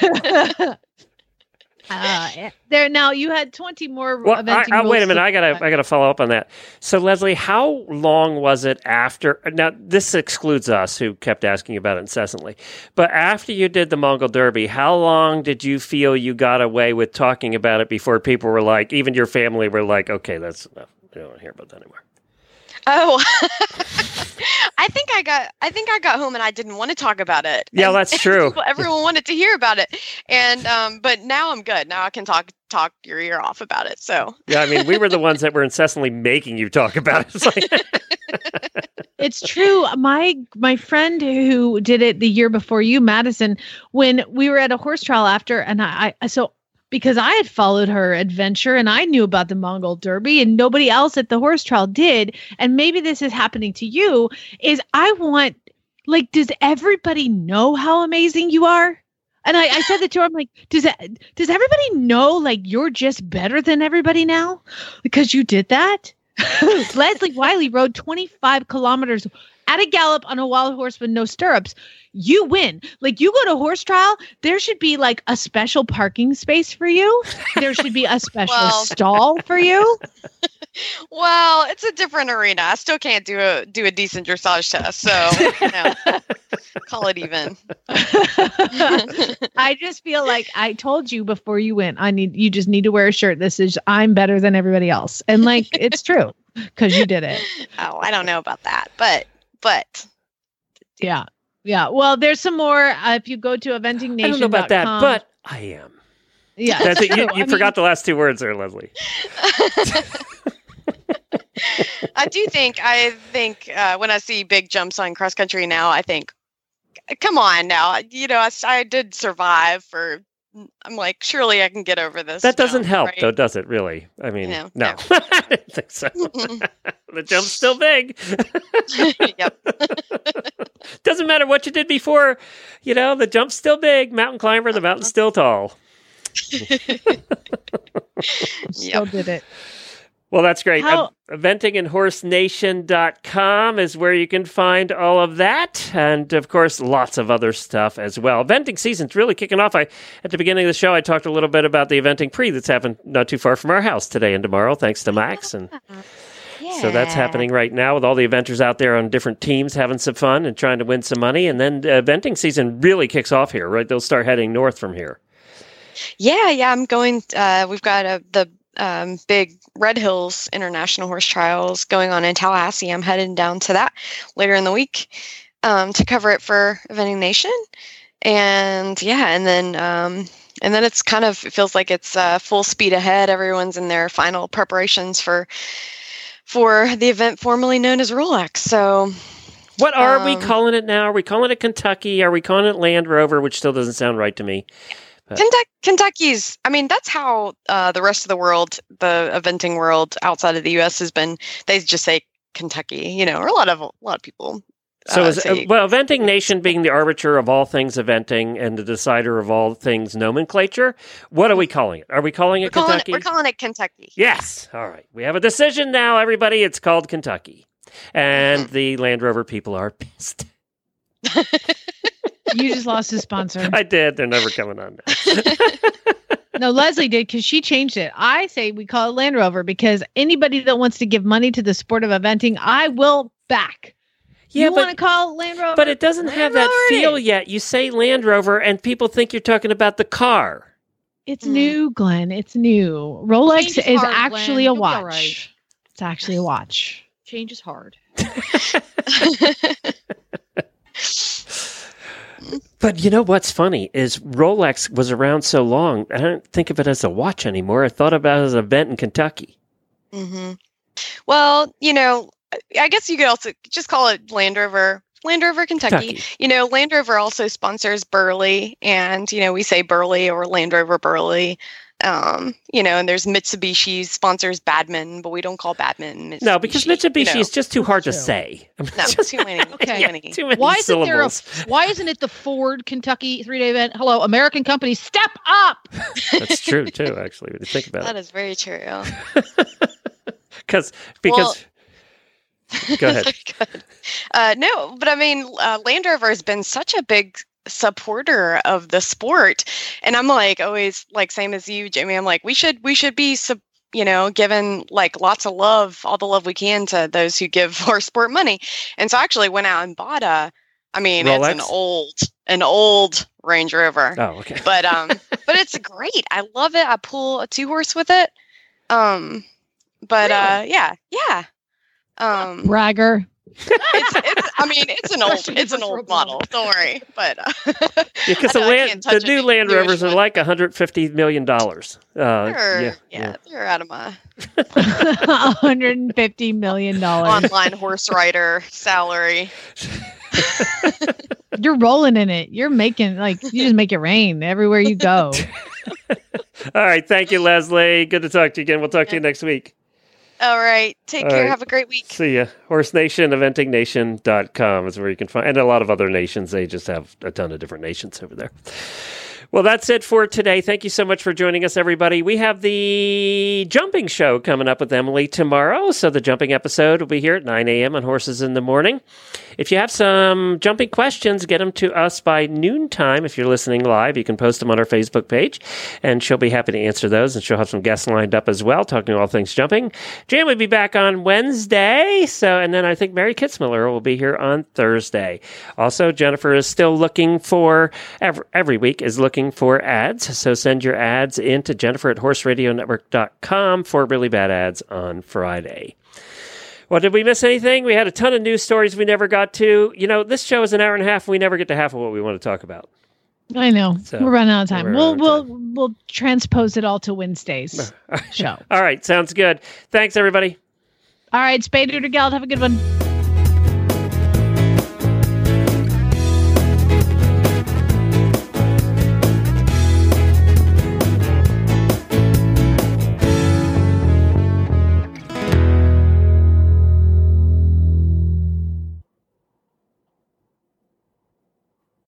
There now you had 20 more. Well, wait a minute. I gotta follow up on that. So Leslie, how long was it after? Now this excludes us who kept asking about it incessantly. But after you did the Mongol Derby, how long did you feel you got away with talking about it before people were like, even your family were like, okay, that's enough. We don't want to hear about that anymore. Oh, I think I got home and I didn't want to talk about it. Yeah, that's true. Everyone wanted to hear about it, and but now I'm good. Now I can talk your ear off about it. So yeah, I mean, we were the ones that were incessantly making you talk about it. It's like It's true. My friend who did it the year before you, Madison, when we were at a horse trial after, and because I had followed her adventure and I knew about the Mongol Derby and nobody else at the horse trial did. And maybe this is happening to you, is I want, like, does everybody know how amazing you are? And I said that to her. I'm like, does everybody know, like, you're just better than everybody now because you did that? Leslie Wiley rode 25 kilometers at a gallop on a wild horse with no stirrups. You win. Like, you go to horse trial, there should be like a special parking space for you. There should be a special stall for you. Well, it's a different arena. I still can't do a decent dressage test, so call it even. I just feel like I told you before you went, you just need to wear a shirt that says I'm better than everybody else. And like, it's true because you did it. Oh, I don't know about that, but yeah. Yeah. Well, there's some more. If you go to eventingnation.com. I don't know about that, but I am. Yeah. That's it. You forgot the last two words there, Leslie. I think when I see big jumps on cross country now, I think, come on now. You know, I did survive I'm like, surely I can get over this. That doesn't jump, help, right? though, does it, really? I mean, no. I don't think so. Mm-mm. The jump's still big. Yep. Doesn't matter what you did before. You know, the jump's still big. Mountain climber, the mountain's still tall. Still did it. Well, that's great. Eventingandhorsenation.com is where you can find all of that. And, of course, lots of other stuff as well. Eventing season's really kicking off. At the beginning of the show, I talked a little bit about the Eventing Prix that's happening not too far from our house today and tomorrow, thanks to Max. And so that's happening right now with all the eventers out there on different teams having some fun and trying to win some money. And then eventing season really kicks off here, right? They'll start heading north from here. Yeah. I'm going. We've got the big Red Hills International Horse Trials going on in Tallahassee. I'm heading down to that later in the week to cover it for Eventing Nation. And then it's kind of, it feels like it's full speed ahead. Everyone's in their final preparations for the event formerly known as Rolex. So what are we calling it now? Are we calling it Kentucky? Are we calling it Land Rover, which still doesn't sound right to me? Kentucky's, I mean, that's how the rest of the world, the eventing world outside of the U.S. has been. They just say Kentucky, you know, or a lot of people. So Eventing Nation being the arbiter of all things eventing and the decider of all things nomenclature, what are we calling it? Are we calling it Kentucky? We're calling it Kentucky. Yes. All right. We have a decision now, everybody. It's called Kentucky. And the Land Rover people are pissed. You just lost a sponsor. I did. They're never coming on now. No, Leslie did because she changed it. I say we call it Land Rover because anybody that wants to give money to the sport of eventing, I will back. Yeah, you want to call it Land Rover? But it doesn't have that feel yet. You say Land Rover and people think you're talking about the car. It's new, Glenn. It's new. Rolex is hard, actually Glenn. a watch. Right. It's actually a watch. Change is hard. But you know what's funny is Rolex was around so long, I don't think of it as a watch anymore. I thought about it as an event in Kentucky. Mm-hmm. Well, you know, I guess you could also just call it Land Rover Kentucky. You know, Land Rover also sponsors Burley, and, you know, we say Burley or Land Rover Burley. You know, and there's Mitsubishi sponsors Badminton, but we don't call Badminton Mitsubishi. No, because Mitsubishi is just too hard to say. No, too many. Okay. Too many Why syllables. why isn't it the Ford Kentucky 3-day event? Hello, American companies, step up! That's true, too, actually, when you think about That it. is very true. Because go ahead. No, but I mean, Land Rover has been such a big supporter of the sport, and I'm like always like same as you, Jamie. I'm like we should be given like lots of love, all the love we can to those who give our sport money. And so I actually went out and bought Rolex? It's an old Range Rover. Oh, okay. But it's great. I love it. I pull a 2-horse with it. But yeah. Bragger. It's an old model. Don't worry. But because the new Land Rovers are like $150 million. They're out of my $150 million online horse rider salary. You're rolling in it. You're making you just make it rain everywhere you go. All right. Thank you, Leslie. Good to talk to you again. We'll talk to you next week. All right. Take care. Right. Have a great week. See ya. Horse Nation, eventingnation.com is where you can find, and a lot of other nations. They just have a ton of different nations over there. Well, that's it for today. Thank you so much for joining us, everybody. We have the jumping show coming up with Emily tomorrow. So the jumping episode will be here at 9 a.m. on Horses in the Morning. If you have some jumping questions, get them to us by noontime. If you're listening live, you can post them on our Facebook page, and she'll be happy to answer those. And she'll have some guests lined up as well, talking all things jumping. Jan will be back on Wednesday. And then I think Mary Kitzmiller will be here on Thursday. Also, Jennifer is still looking for, every week is looking for ads. So send your ads in to Jennifer@horseradionetwork.com for really bad ads on Friday. Well, did we miss anything? We had a ton of news stories we never got to. This show is an hour and a half. We never get to half of what we want to talk about. I know. So, we're running out of time. We'll transpose it all to Wednesday's show. All right. Sounds good. Thanks, everybody. All right. Spade or Geld. Have a good one.